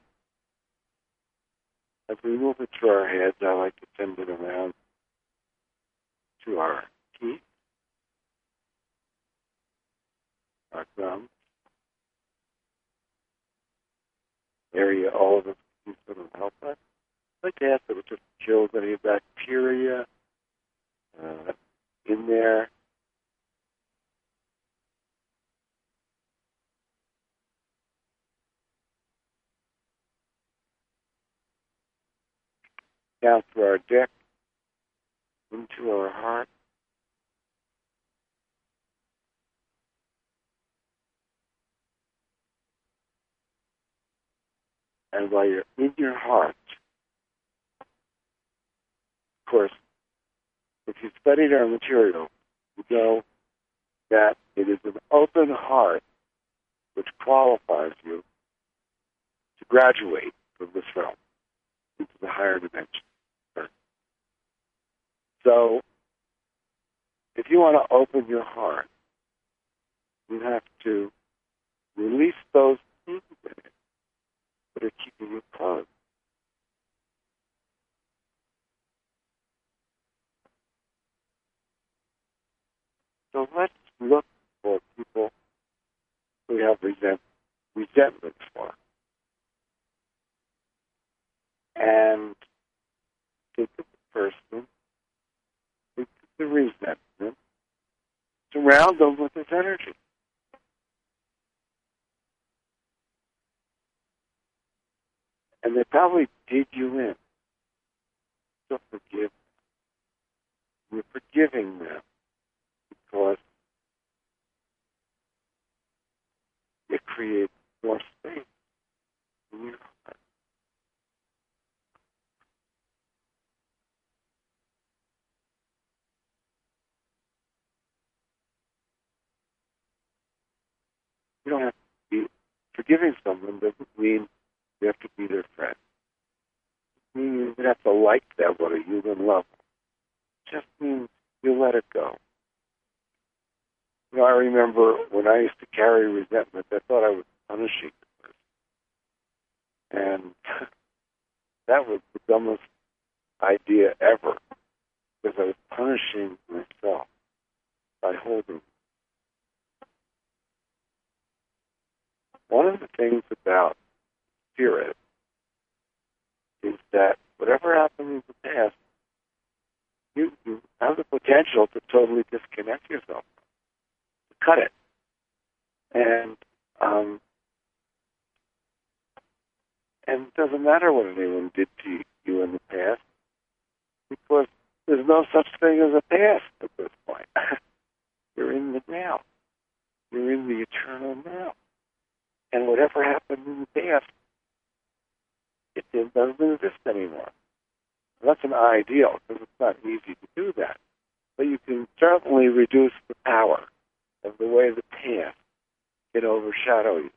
as we move it through our heads, I like to send it around to our teeth, our gums, area all of us can sort of help us. I like to ask that it just kills any bacteria in there. Down through our deck, into our heart. And while you're in your heart, of course, if you studied our material, you know that it is an open heart which qualifies you to graduate from this realm into the higher dimension. So, if you want to open your heart, you have to release those things in it that are keeping you closed. So let's look for people who have resentment for. And think of the person, think of the resentment, surround them with this energy. And they probably did you in. So forgive them. You're forgiving them because it creates more space in your heart. You don't have to be forgiving someone doesn't mean you have to be their friend. It means you have to like them or you even love them. It just means you let it go. You know, I remember when I used to carry resentment, I thought I was punishing the person. And that was the dumbest idea ever, because I was punishing myself by holding it. One of the things about spirit is that whatever happened in the past, you have the potential to totally disconnect yourself, to cut it. And it doesn't matter what anyone did to you in the past, because there's no such thing as a past at this point. You're in the now. You're in the eternal now. And whatever happened in the past, it doesn't exist anymore. That's an ideal, because it's not easy to do that. But you can certainly reduce the power of the way the past can overshadow you.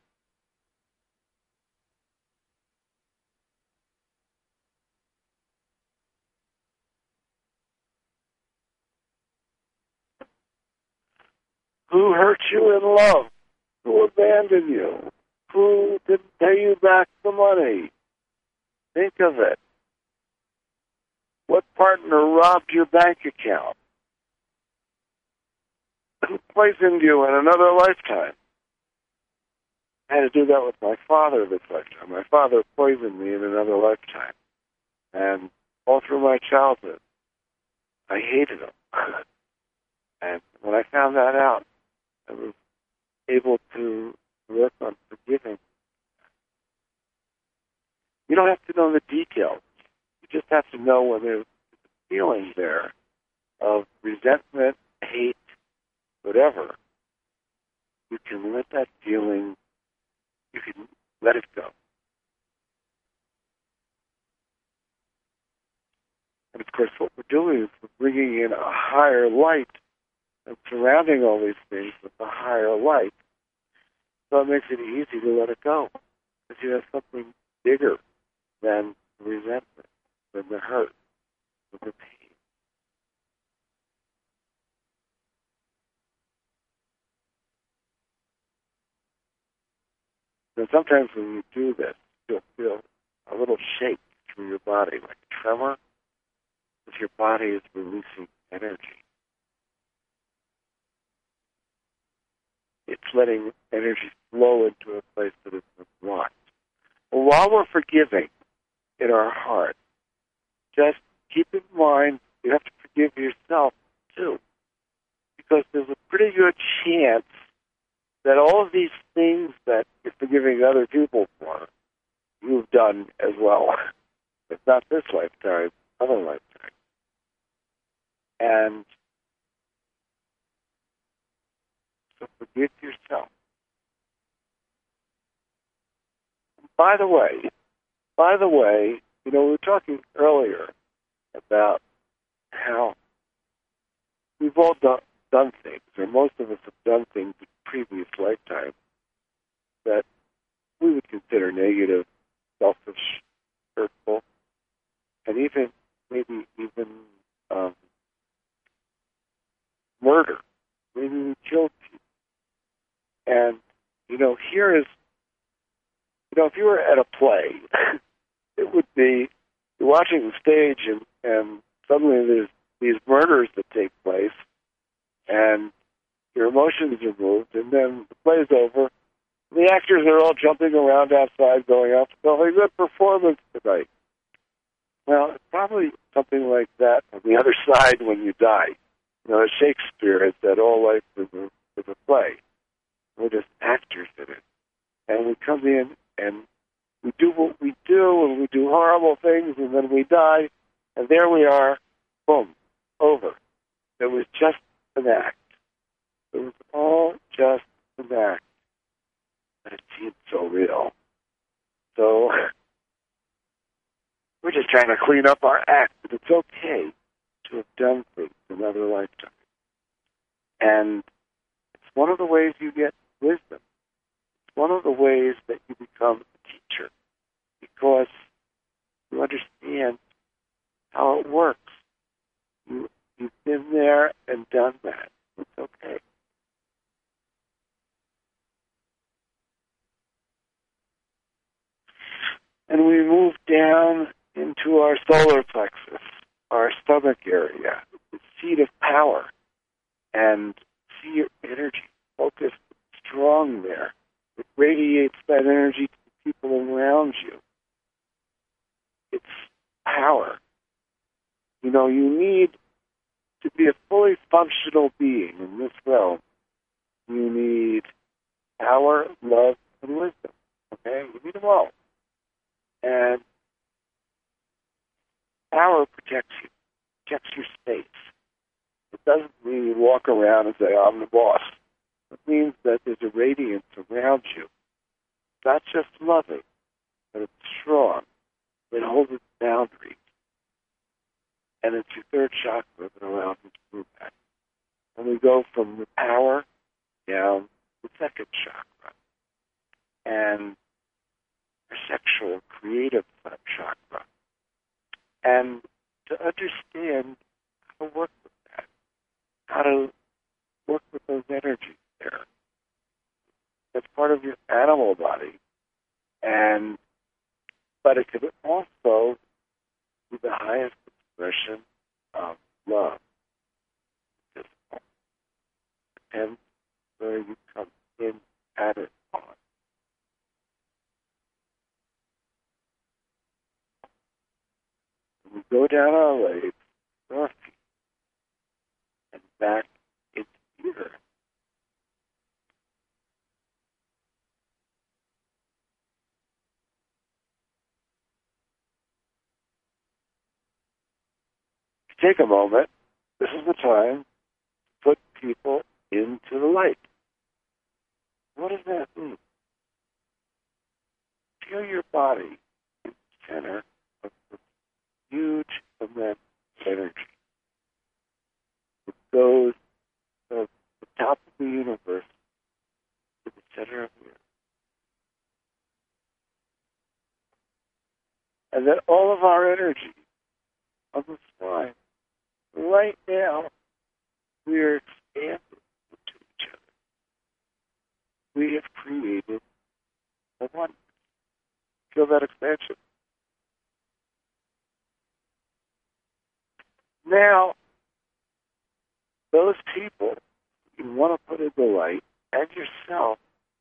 Who hurt you in love? Who abandoned you? Who didn't pay you back the money? Think of it. What partner robbed your bank account? Who poisoned you in another lifetime? I had to do that with my father this lifetime. My father poisoned me in another lifetime. And all through my childhood, I hated him. And when I found that out, I was able to work on forgiving. You don't have to know the details. You just have to know when there's a feeling there of resentment, hate, whatever. You can let that feeling, you can let it go. And of course, what we're doing is we're bringing in a higher light and surrounding all these things with a higher light. So it makes it easy to let it go. Because you have something bigger than the resentment, than the hurt, than the pain. And sometimes when you do this, you'll feel a little shake through your body, like a tremor, as your body is releasing energy. It's letting energy flow into a place that it's been blocked. Well, while we're forgiving in our heart, just keep in mind you have to forgive yourself too. Because there's a pretty good chance that all of these things that you're forgiving other people for, you've done as well. If not this lifetime, other lifetimes. And so forgive yourself. By the way, you know, we were talking earlier about how we've all done things, or most of us have done things in previous lifetimes that we would consider negative, selfish, hurtful, and maybe even murder. Maybe we killed people. And, you know, here is, you know, if you were at a play, it would be, you're watching the stage and suddenly there's these murders that take place and your emotions are moved, and then the play's over. The actors are all jumping around outside, going out to go, hey, good performance tonight. Well, it's probably something like that on the other side when you die. You know, Shakespeare had said all life is a play. We're just actors in it. And we come in and we do what we do, and we do horrible things, and then we die, and there we are, boom, over. It was just an act. It was all just an act. And it seemed so real. So we're just trying to clean up our act, but it's okay to have done things in other lifetimes. And it's one of the ways you get wisdom. It's one of the ways that you become a teacher, because you understand how it works. You've been there and done that. It's okay. And we move down into our solar plexus, our stomach area, the seat of power, and see your energy focused, strong there. It radiates that energy to the people around you. It's power. You know, you need to be a fully functional being in this realm. You need power, love, and wisdom. Okay? You need them all. And power protects you, protects your space. It doesn't mean you walk around and say, I'm the boss. It means that there's a radiance around you. It's not just loving, but it's strong. It holds its boundaries. And it's your third chakra that allows you to move that. And we go from the power down to the second chakra. And our sexual, creative chakra. And to understand how to work with that, how to work with those energies there. That's part of your animal body. But it could also be the highest expression of love. And where you come in at it on. We go down our legs, our feet, and back into the earth. Take a moment. This is the time to put people into the light. What does that mean? Feel your body in the center of the huge immense energy. It goes from the top of the universe to the center of the earth. And then all of our energy on the spine. Right now, we are expanding into each other. We have created a one. Feel that expansion? Now, those people you want to put in the light, and yourself,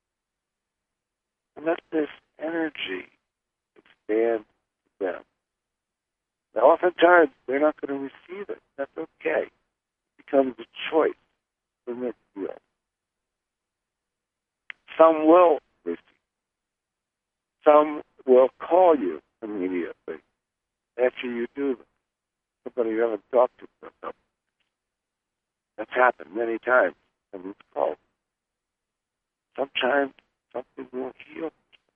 let this energy expand to them. Now, oftentimes, they're not going to receive it. That's okay. It becomes a choice from their field. Some will receive. Some will call you immediately after you do them. Somebody you haven't talked to for a couple. That's happened many times in these calls. Sometimes something will heal.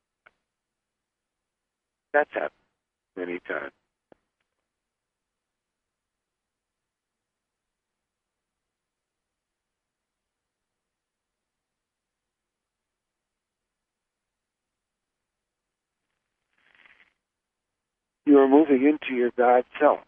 That's happened many times. You are moving into your God self.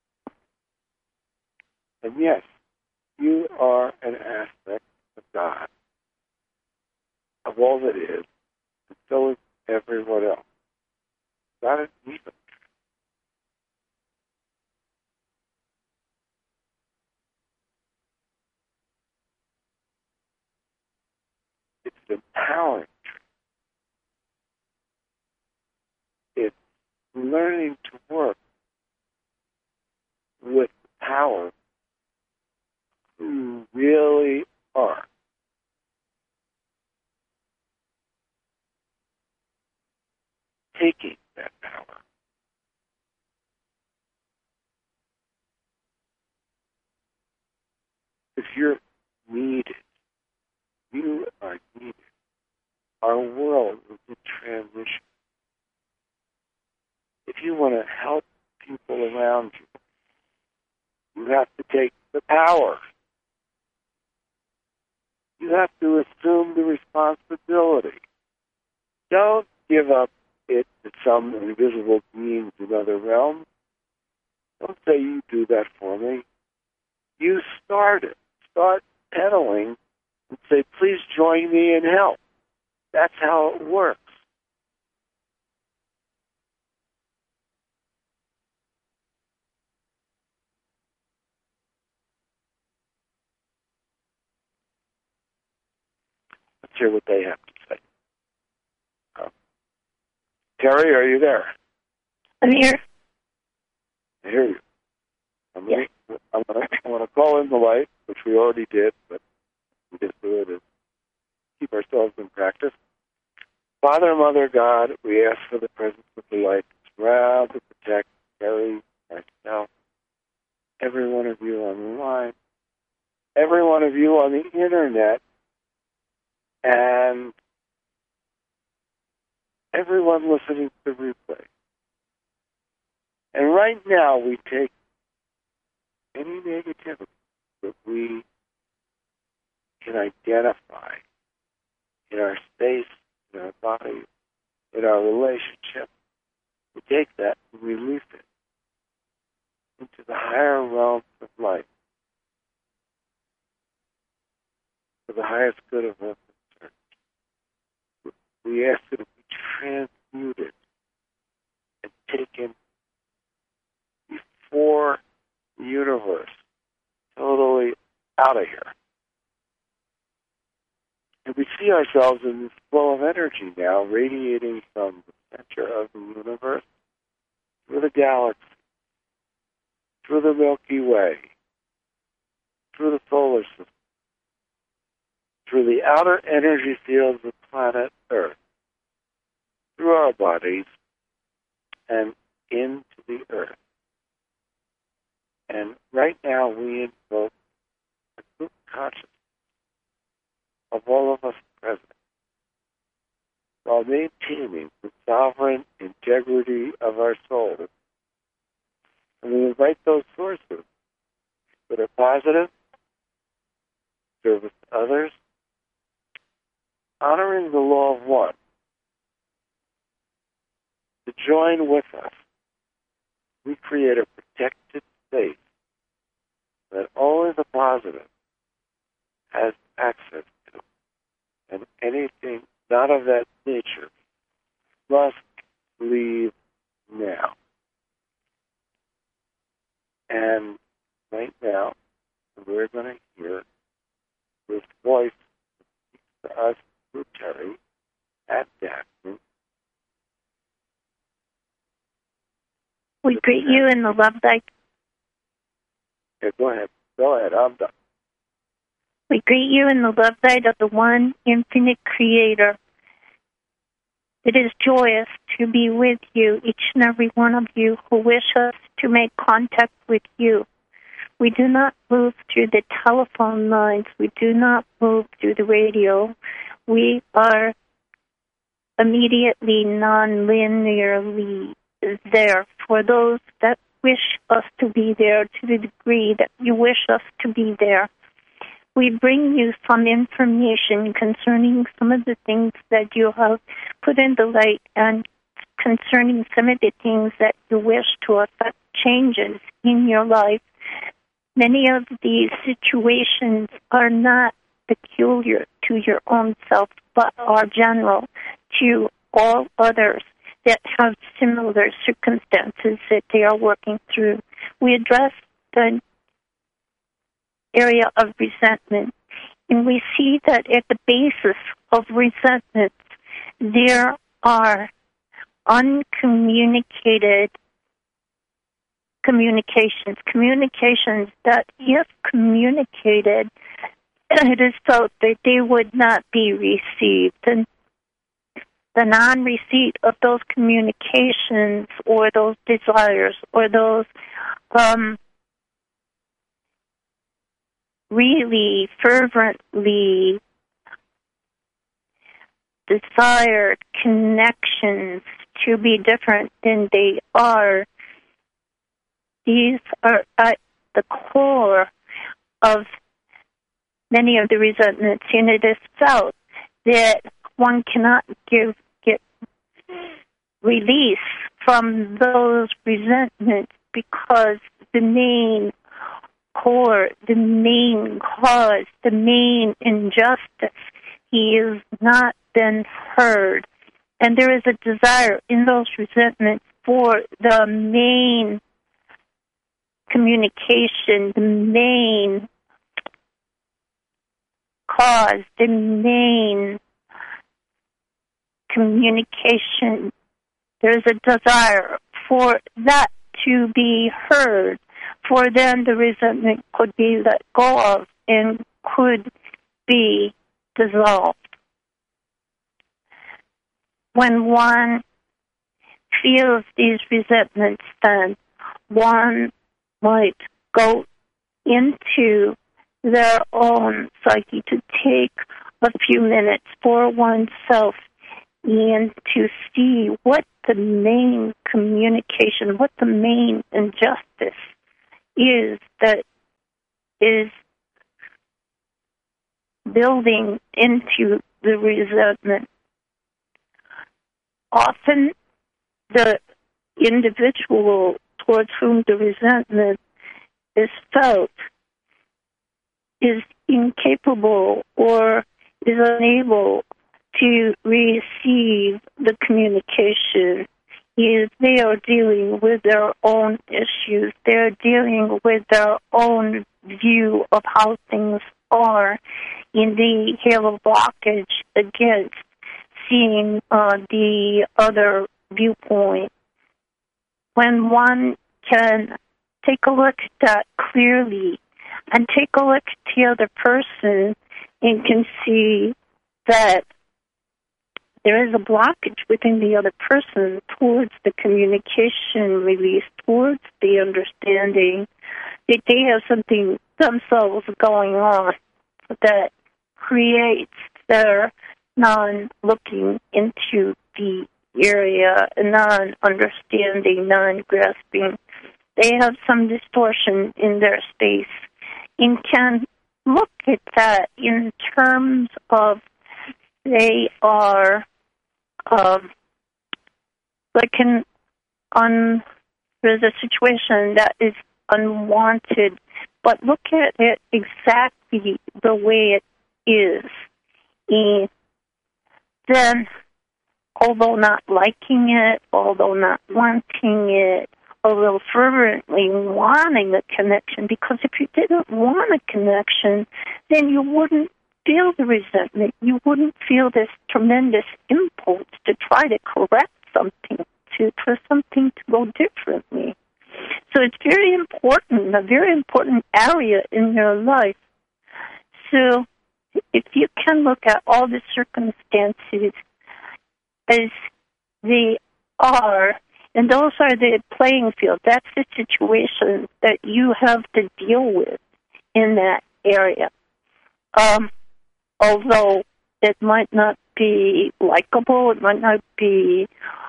And yes, you are an aspect of God, of all that is, and so is everyone else. Not an even. It's empowering. It's learning to work with the power who you really are. Taking that power. If you're needed, you are needed. Our world is in transition. If you want to help people around you, you have to take the power. You have to assume the responsibility. Don't give up it to some invisible beings in other realms. Don't say, you do that for me. You start it. Start pedaling and say, please join me and help. That's how it works. Let's hear what they have to say. Terry, are you there? I'm here. I hear you. I'm going to call in the light, which we already did, but we just do it and keep ourselves in practice. Father, Mother, God, we ask for the presence of the light to surround, to protect, carry myself, every one of you on the line, every one of you on the internet, and everyone listening to the replay. And right now we take any negativity that we can identify in our space, in our body, in our relationship. We take that and release it into the higher realms of life, for the highest good of us. We ask that it be transmuted and taken before the universe, totally out of here. And we see ourselves in this flow of energy now, radiating from the center of the universe through the galaxy, through the Milky Way, through the solar system, through the outer energy fields of planet Earth, through our bodies, and into the Earth. And right now we invoke a group consciousness of all of us present, while maintaining the sovereign integrity of our souls. And we invite those sources that are positive, service to others, honoring the law of one, to join with us. We create a protected space that only the positive has access to, and anything not of that nature must leave now. And right now, we're going to hear this voice to us through Terry at Daphne. We greet you in the love light. Yeah, go ahead. Go ahead. I'm done. We greet you in the love light of the one infinite creator. It is joyous to be with you, each and every one of you who wish us to make contact with you. We do not move through the telephone lines. We do not move through the radio. We are immediately, non-linearly there for those that wish us to be there to the degree that you wish us to be there. We bring you some information concerning some of the things that you have put in the light and concerning some of the things that you wish to affect changes in your life. Many of these situations are not peculiar to your own self, but are general to all others that have similar circumstances that they are working through. We address the area of resentment, and we see that at the basis of resentment, there are uncommunicated communications that, if communicated, it is felt that they would not be received. And the non-receipt of those communications or those desires or those really fervently desired connections to be different than they are, these are at the core of many of the resentments, and it is felt that one cannot get release from those resentments because the main core, the main cause, the main injustice, he has not been heard. And there is a desire in those resentments for the main communication, the main cause, the main communication. There's a desire for that to be heard, for then the resentment could be let go of and could be dissolved. when one feels these resentments, then one might go into their own psyche to take a few minutes for oneself and to see what the main communication, what the main injustice is that is building into the resentment. Often the individual towards whom the resentment is felt is incapable or is unable to receive the communication. They are dealing with their own issues. They're dealing with their own view of how things are, and they have a blockage against seeing the other viewpoint. When one can take a look at that clearly and take a look at the other person and can see that there is a blockage within the other person towards the communication release, towards the understanding that they have something themselves going on that creates their non-looking into the area, non-understanding, non-grasping. They have some distortion in their space and can look at that in terms of they are there's a situation that is unwanted, but look at it exactly the way it is. And then, although not liking it, although not wanting it, although fervently wanting a connection, because if you didn't want a connection, then you wouldn't feel the resentment. You wouldn't feel this tremendous impulse to try to correct something, for something to go differently. So it's very important, a very important area in your life. So if you can look at all the circumstances as they are, and those are the playing field, that's the situation that you have to deal with in that area. Although it might not be likable, it might not be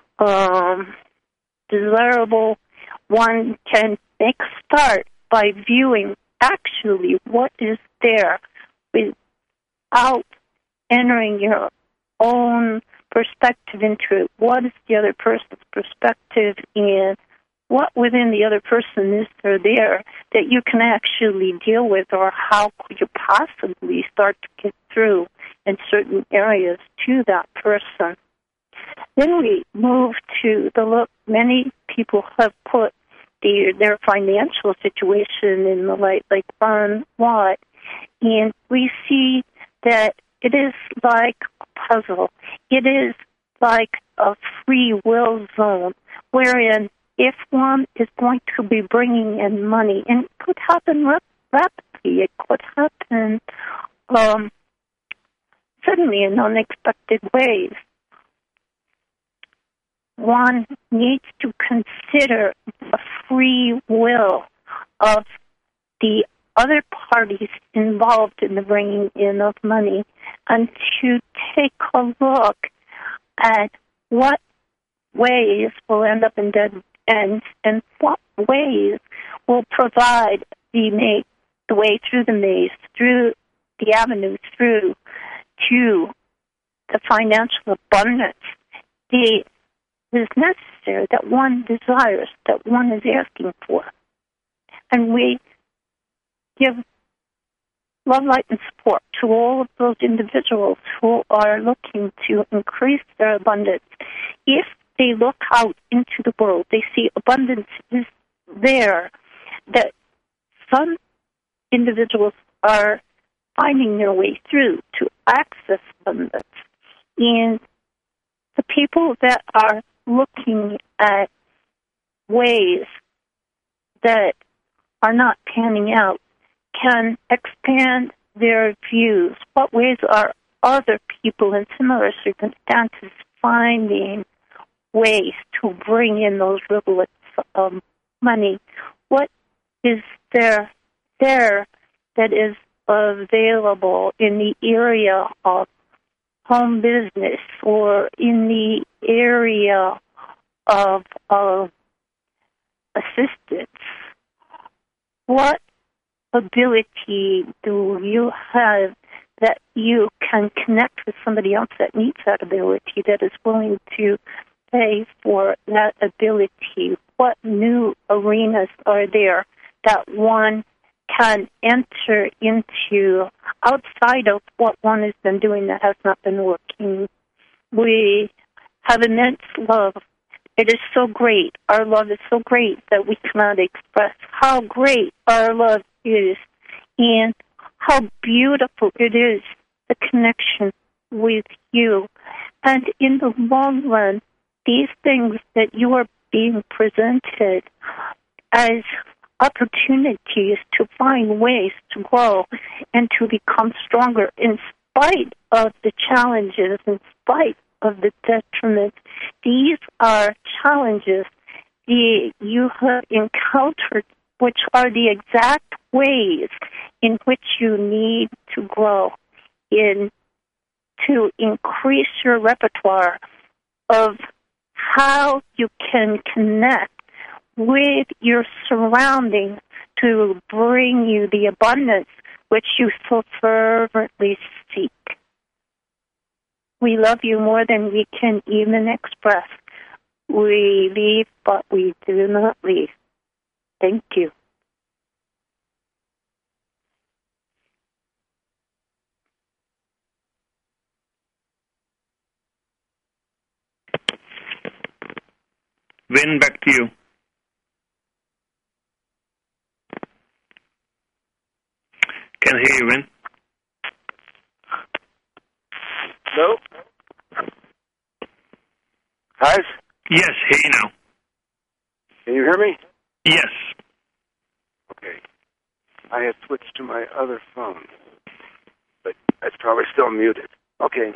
desirable, one can make a start by viewing actually what is there without entering your own perspective into it. What is the other person's perspective, and what within the other person is there that you can actually deal with, or how could you possibly start to get through in certain areas to that person. Then we move to the look. Many people have put their financial situation in the light, like Ron Watt, and we see that it is like a puzzle. It is like a free will zone, wherein if one is going to be bringing in money, and it could happen rapidly, it could happen suddenly in unexpected ways, one needs to consider the free will of the other parties involved in the bringing in of money, and to take a look at what ways will end up in dead ends and what ways will provide the way through the maze, through the avenue, through to the financial abundance that is necessary, that one desires, that one is asking for. And we give love, light, and support to all of those individuals who are looking to increase their abundance. If they look out into the world, they see abundance is there, that some individuals are finding their way through to access abundance. And the people that are looking at ways that are not panning out can expand their views. What ways are other people in similar circumstances finding ways to bring in those rivulets of money. What is there that is available in the area of home business or in the area of assistance? What ability do you have that you can connect with somebody else that needs that ability, that is willing to pay for that ability? What new arenas are there that one can enter into outside of what one has been doing that has not been working? We have immense love. It is so great. Our love is so great that we cannot express how great our love is and how beautiful it is, the connection with you. And in the long run, these things that you are being presented as opportunities to find ways to grow and to become stronger in spite of the challenges, in spite of the detriment. These are challenges you have encountered, which are the exact ways in which you need to grow, to increase your repertoire of how you can connect with your surroundings to bring you the abundance which you so fervently seek. We love you more than we can even express. We leave, but we do not leave. Thank you. Vin, back to you. Can hear you, Vin. No? Guys? Yes, hear you now. Can you hear me? Yes. Okay. I had switched to my other phone, but it's probably still muted. Okay.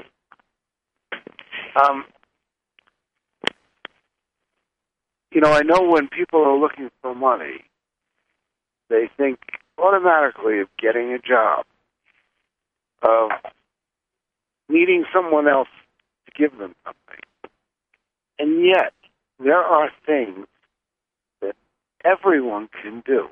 I know when people are looking for money, they think automatically of getting a job, of needing someone else to give them something. And yet, there are things that everyone can do.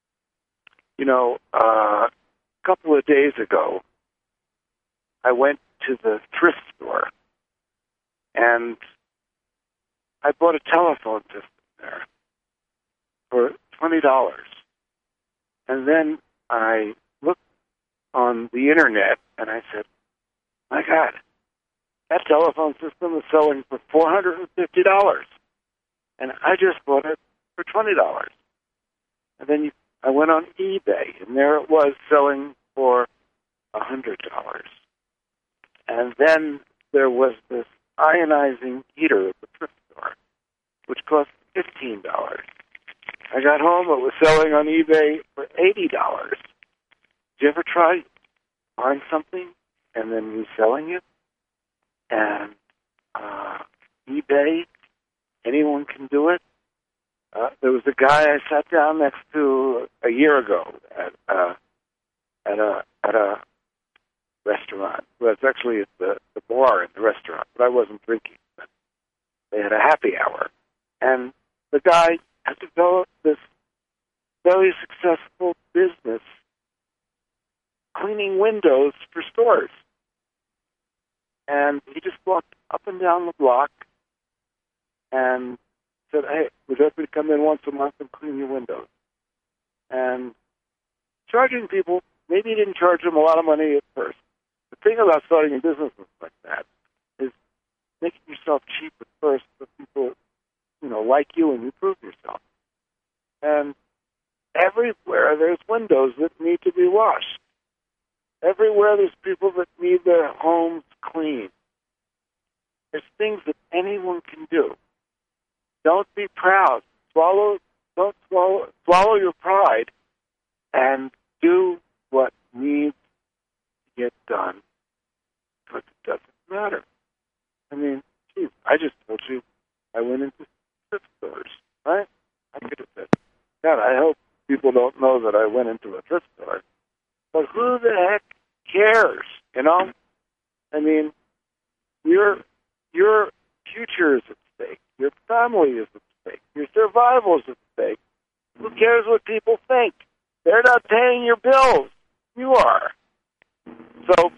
A couple of days ago, I went to the thrift store, and I bought a telephone system there for $20. And then I looked on the internet, and I said, my God, that telephone system is selling for $450. And I just bought it for $20. And then I went on eBay, and there it was selling for $100. And then there was this ionizing heater at the thrift store, which cost $15. I got home, it was selling on eBay for $80. Did you ever try buying something and then reselling it? And eBay, anyone can do it. There was a guy I sat down next to a year ago at a restaurant. Well, it's actually at the bar in the restaurant, but I wasn't drinking. But they had a happy hour. And the guy had developed this very successful business cleaning windows for stores. And he just walked up and down the block and said, hey, would everybody come in once a month and clean your windows? And charging people, maybe he didn't charge them a lot of money at first. The thing about starting a business like that is making yourself cheap at first so people, like you and you prove yourself. And everywhere there's windows that need to be washed. Everywhere there's people that need their homes cleaned. There's things that anyone can do. Don't be proud. Swallow your pride and do what needs to get done, because it doesn't matter. I mean, Geez, I just told you I went into thrift stores, right? I could have said, God, I hope people don't know that I went into a thrift store. But who the heck cares, you know? I mean, your future is at stake. Your family is at stake. Your survival is at stake. Who cares what people think? They're not paying your bills. You are. So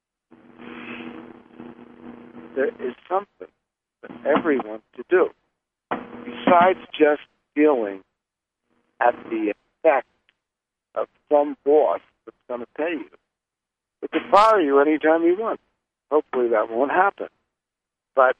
there is something for everyone to do besides just feeling at the effect of some boss that's going to pay you. It can fire you anytime you want. Hopefully that won't happen. But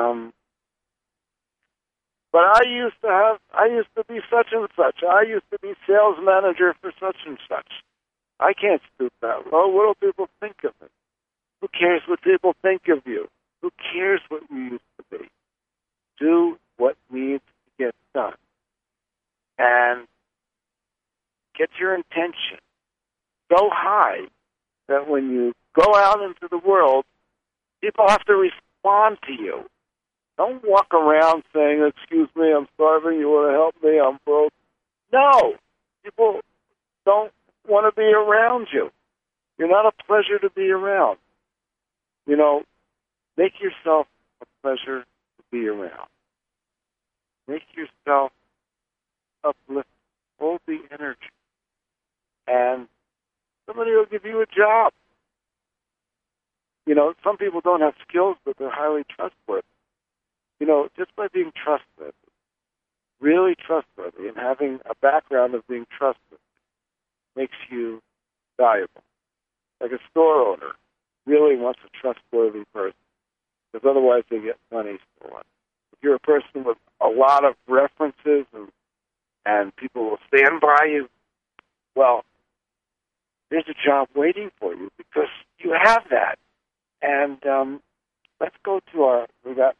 I used to be such and such. I used to be sales manager for such and such. I can't stoop that low. What do people think of me? Who cares what people think of you? Who cares what you used to be? Do what needs to get done. And get your intention so high that when you go out into the world, people have to respond to you. Don't walk around saying, excuse me, I'm starving, you want to help me, I'm broke. No. People don't want to be around you. You're not a pleasure to be around. You know, make yourself a pleasure to be around. Make yourself uplift, hold the energy. And somebody will give you a job. You know, some people don't have skills, but they're highly trustworthy. You know, just by being trustworthy, really trustworthy, and having a background of being trustworthy makes you valuable. Like a store owner really wants a trustworthy person, because otherwise they get money stolen. If you're a person with a lot of references and people will stand by you, well, there's a job waiting for you because you have that. And let's go to we got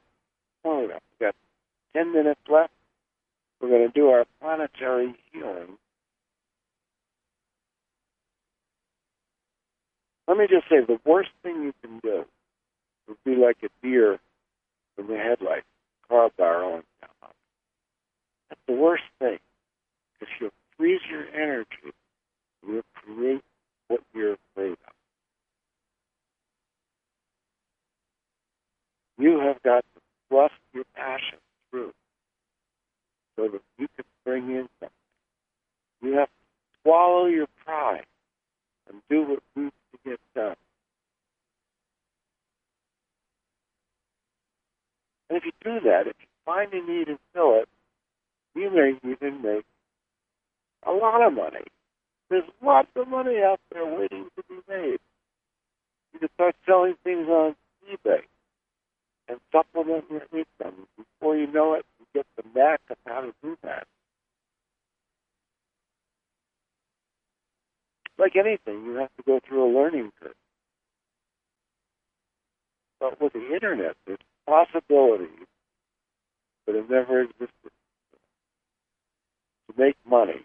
10 minutes left. We're going to do our planetary healing. Let me just say, the worst thing you can do would be like a deer in the headlights, car barreling down. That's the worst thing, because you'll freeze your energy and you'll create what you're afraid of. You have got to thrust your passion through so that you can bring in something. You have to swallow your pride and do what needs to get done. And if you do that, if you find a need and fill it, you may even make a lot of money. There's lots of money out there waiting to be made. You can start selling things on eBay and supplement your income. Before you know it, you get the knack of how to do that. Like anything, you have to go through a learning curve. But with the internet, there's possibilities that have never existed to make money,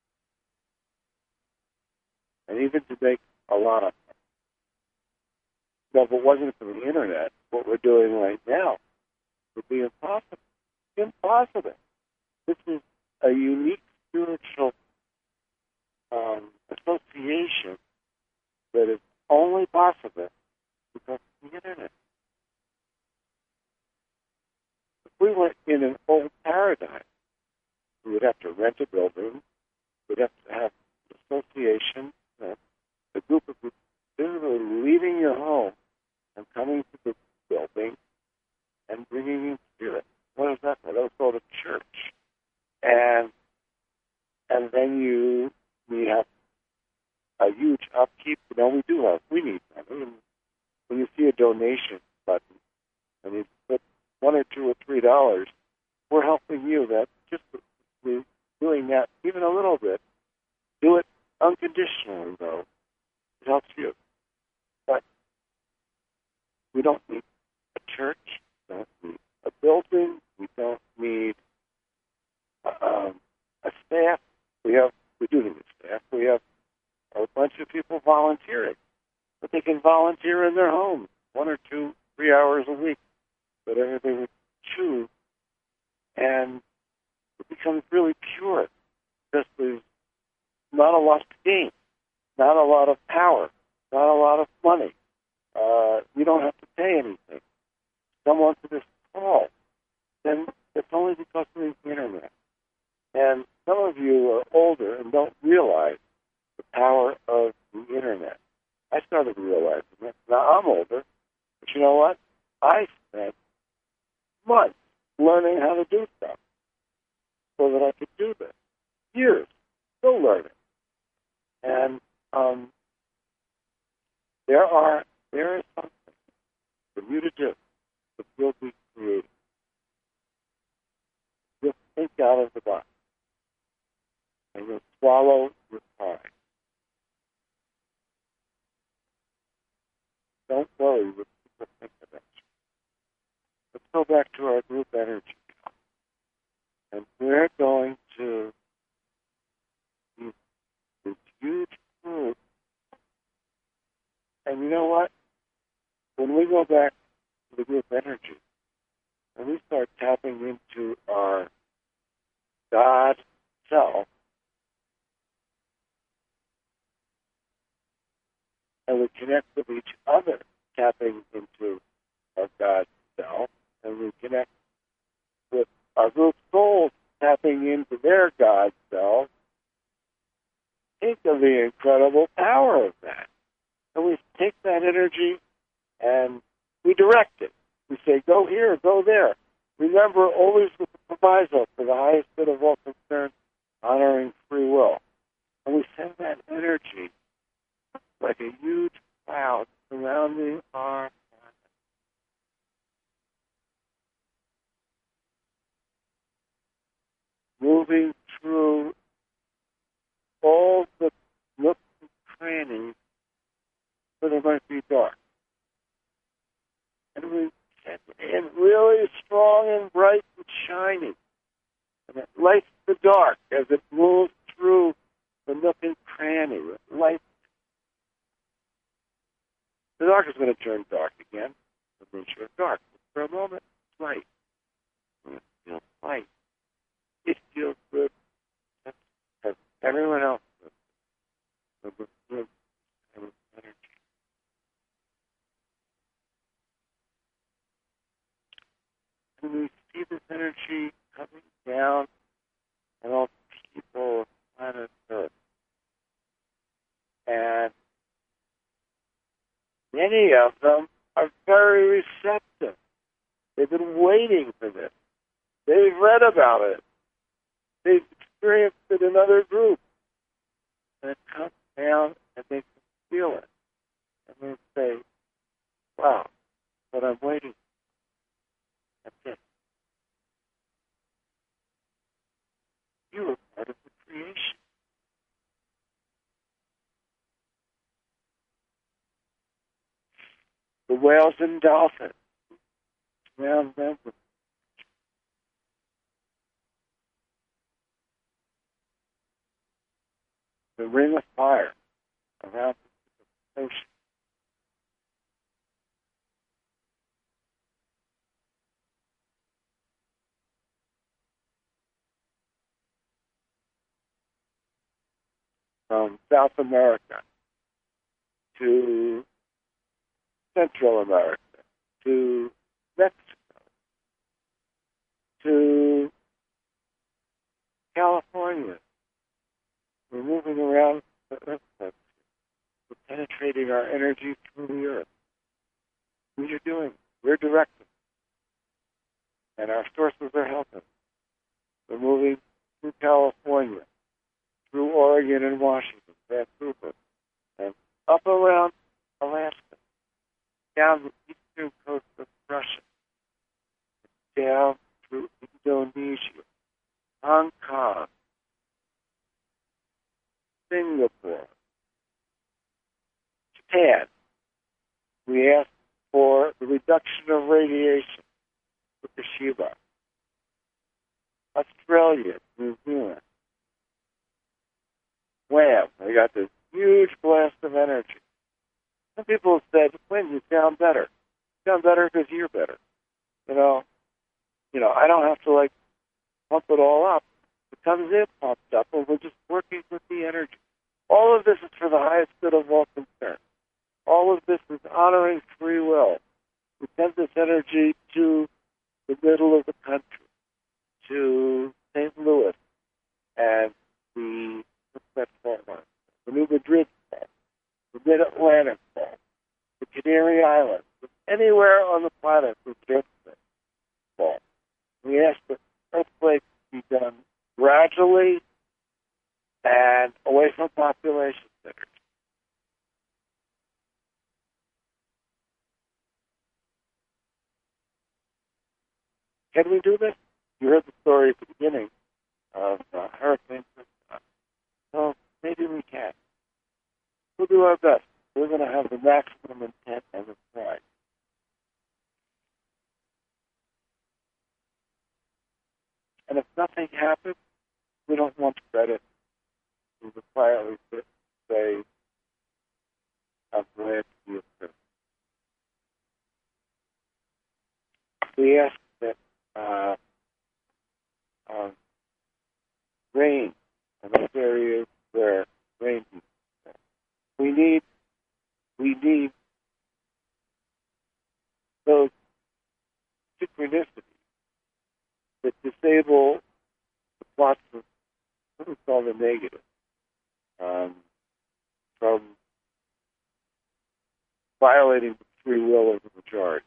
and even to make a lot of money. Now, if it wasn't for the internet, what we're doing right now would be impossible. Impossible. This is a unique spiritual association that is only possible because of the internet. If we were in an old paradigm, we would have to rent a building, we'd have to have an association, a group of people leaving your home and coming to the building and bringing in spirit. What is that? That was called a church. And then we have a huge upkeep. You know, we need money. When you see a donation button and you put $1 or $2 or $3, we're helping you. That just doing that even a little bit. Do it unconditionally, though. It helps you. But we don't need a church. We don't need a building. We don't need a staff. We do need a staff. We have a bunch of people volunteering. But they can volunteer in their homes 1 or 2, 3 hours a week. But everything not a lot to gain, not a lot of power, not a lot of money. You don't have to pay anything. Someone to this call, then it's only because of the internet. And some of you are older and don't realize the power of the internet. I started realizing it. Now I'm older, but you know what? I spent months learning how to do stuff so that I could do this. Years, still learning. And there is something for you to do that will be creative. Just think out of the box. And you'll swallow your pride. Don't worry what people think about you. Let's go back to our group energy. And we're going to use this huge group. And you know what? When we go back to the group energy, and we start tapping into our God self, and we connect with each other, tapping into our God self, and we connect with our group souls, tapping into their God self. Think of the incredible power of that. And we take that energy and we direct it. We say, go here, go there. Remember, always with the proviso for the highest good of all concerned, honoring free will. And we send that energy like a huge cloud surrounding our planet. Moving through all the nooks and crannies where there might be dark. And we send it in really strong and bright and shiny. And it lights the dark as it moves through the nook and cranny. It lights. The dark is going to turn dark again. The nature of dark. But for a moment, it's light. When it feels light, it feels good. As everyone else does. So we're good and energy. And we see this energy coming down on all people of planet Earth. And many of them are very receptive. They've been waiting for this. They've read about it. They've experienced it in other groups. And it comes down and they can feel it. And they say, wow, what I'm waiting for. That's it. You were part of the creation. The whales and dolphins surround them with the ring of fire around the ocean. From South America to Central America to Mexico to California. We're moving around the earth. We're penetrating our energy through the earth. We are doing it. We're directing. And our sources are helping. We're moving through California, through Oregon and Washington, Vancouver, and up around Alaska, down the eastern coast of Russia, down through Indonesia, Hong Kong, Singapore, Japan. We asked for the reduction of radiation with the Shiba. Australia, New Zealand. Wham! We got this huge blast of energy. Some people have said, Quinn, you sound better. You sound better because you're better. You know, I don't have to pump it all up. It comes in pumped up, and we're just working with the energy. planet fall, the Canary Islands, anywhere on the planet where the earthquake fall. We ask that earthquakes be done gradually and away from population centers. Can we do this? You heard the story at the beginning of Hurricane Krista. So maybe we can. We'll do our best. We're going to have the maximum intent and the pride. And if nothing happens, we don't want credit. We would quietly say, I'm glad to be a Christian. We ask that rain in those areas where rain is. We need those synchronicities that disable the plots of what we call the negative from violating the free will of the majority.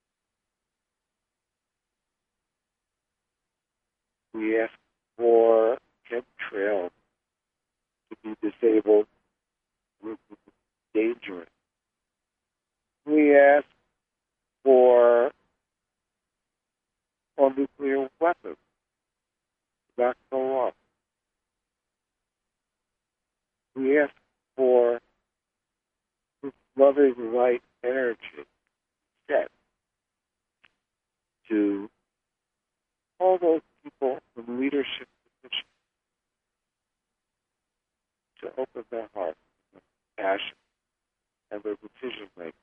We ask for chemtrails to be disabled, which is dangerous. We ask for nuclear weapons to not go off. We ask for this loving light energy set to all those people in leadership positions to open their hearts and their passion and their decision making.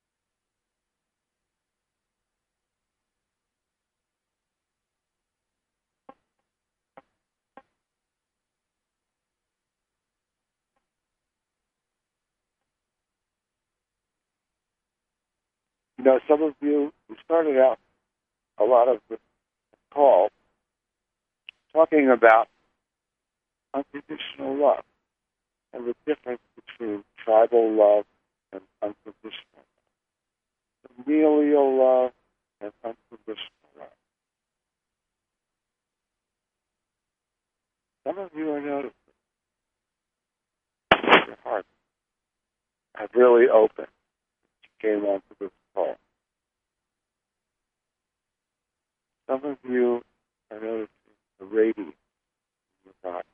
You know, some of you, we started out a lot of the call talking about unconditional love and the difference between tribal love and unconditional love, familial love and unconditional love. Some of you are noticing your hearts have really opened. You came onto this call. Some of you are noticing the radiance in your body.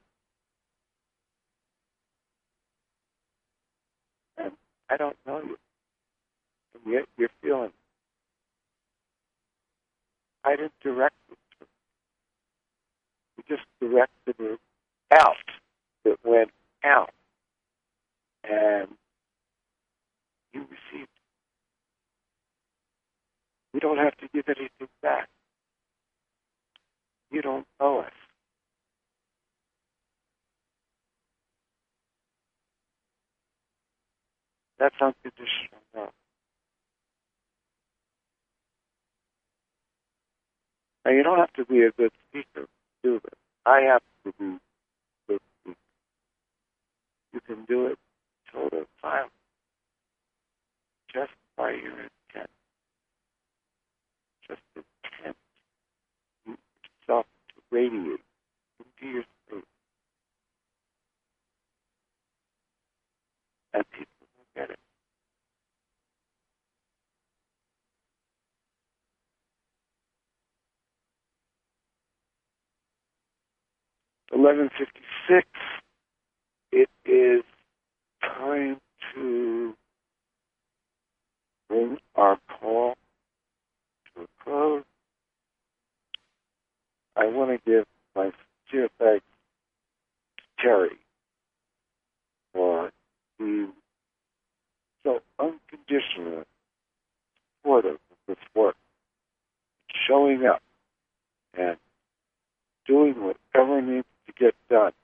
And I don't know you, and yet you're feeling it. I didn't direct it to you. We just directed it out. It went out. And you received it. We don't have to give anything back. You don't owe us. That's unconditional love. Now, you don't have to be a good speaker to do this. I have to be a good speaker. You can do it total silence, just by your intent. Just intent yourself to radiate into your space. And people will get it. $11:56. It is time to bring our call to a close. I want to give my sincere thanks to Terry for being so unconditionally supportive of this work, showing up and doing whatever needs to get done.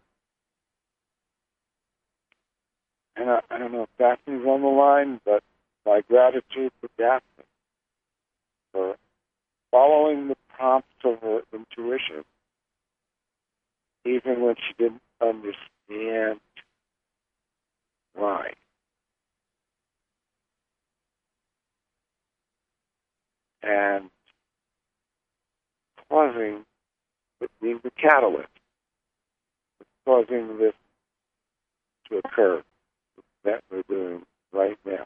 And I don't know if Daphne's on the line, but my gratitude for Daphne for following the prompts of her intuition, even when she didn't understand why. being the catalyst, causing this to occur that we're doing right now.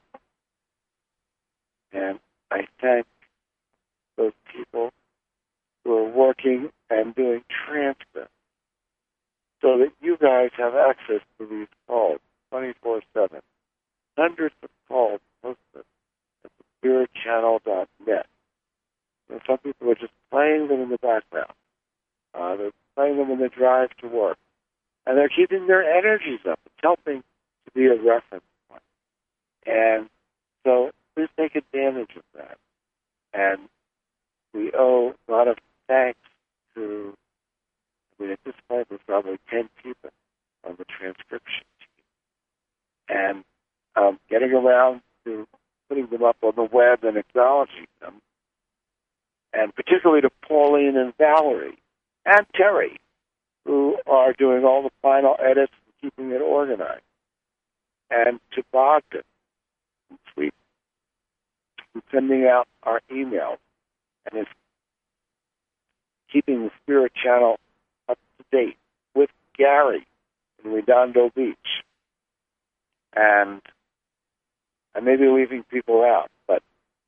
And I thank those people who are working and doing transcripts so that you guys have access to these calls 24/7. Hundreds of calls posted at thespiritchannel.net. And some people are just playing them in the background. They're playing them in the drive to work. And they're keeping their energies up. It's helping to be a reference point. And so please take advantage of that. And we owe a lot of thanks to, at this point, there's probably 10 people on the transcription team. And getting around to putting them up on the web and acknowledging them, and particularly to Pauline and Valerie and Terry, who are doing all the final edits and keeping it organized, and to Bogdan and Sweet, who's sending out our emails and is keeping the Spirit Channel up to date with Gary in Redondo Beach. And I may be leaving people out, but,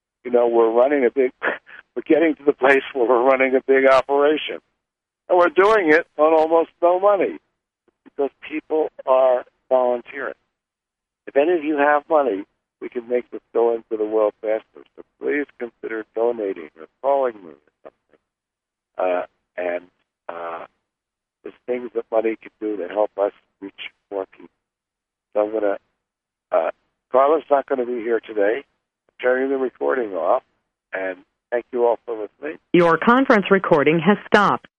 we're getting to the place where we're running a big operation. And we're doing it on almost no money because people are volunteering. If any of you have money, we can make this go into the world faster. So please consider donating or calling me or something. There's things that money can do to help us reach more people. So I'm going to, Carla's not going to be here today. I'm turning the recording off, and thank you all for listening. Your conference recording has stopped.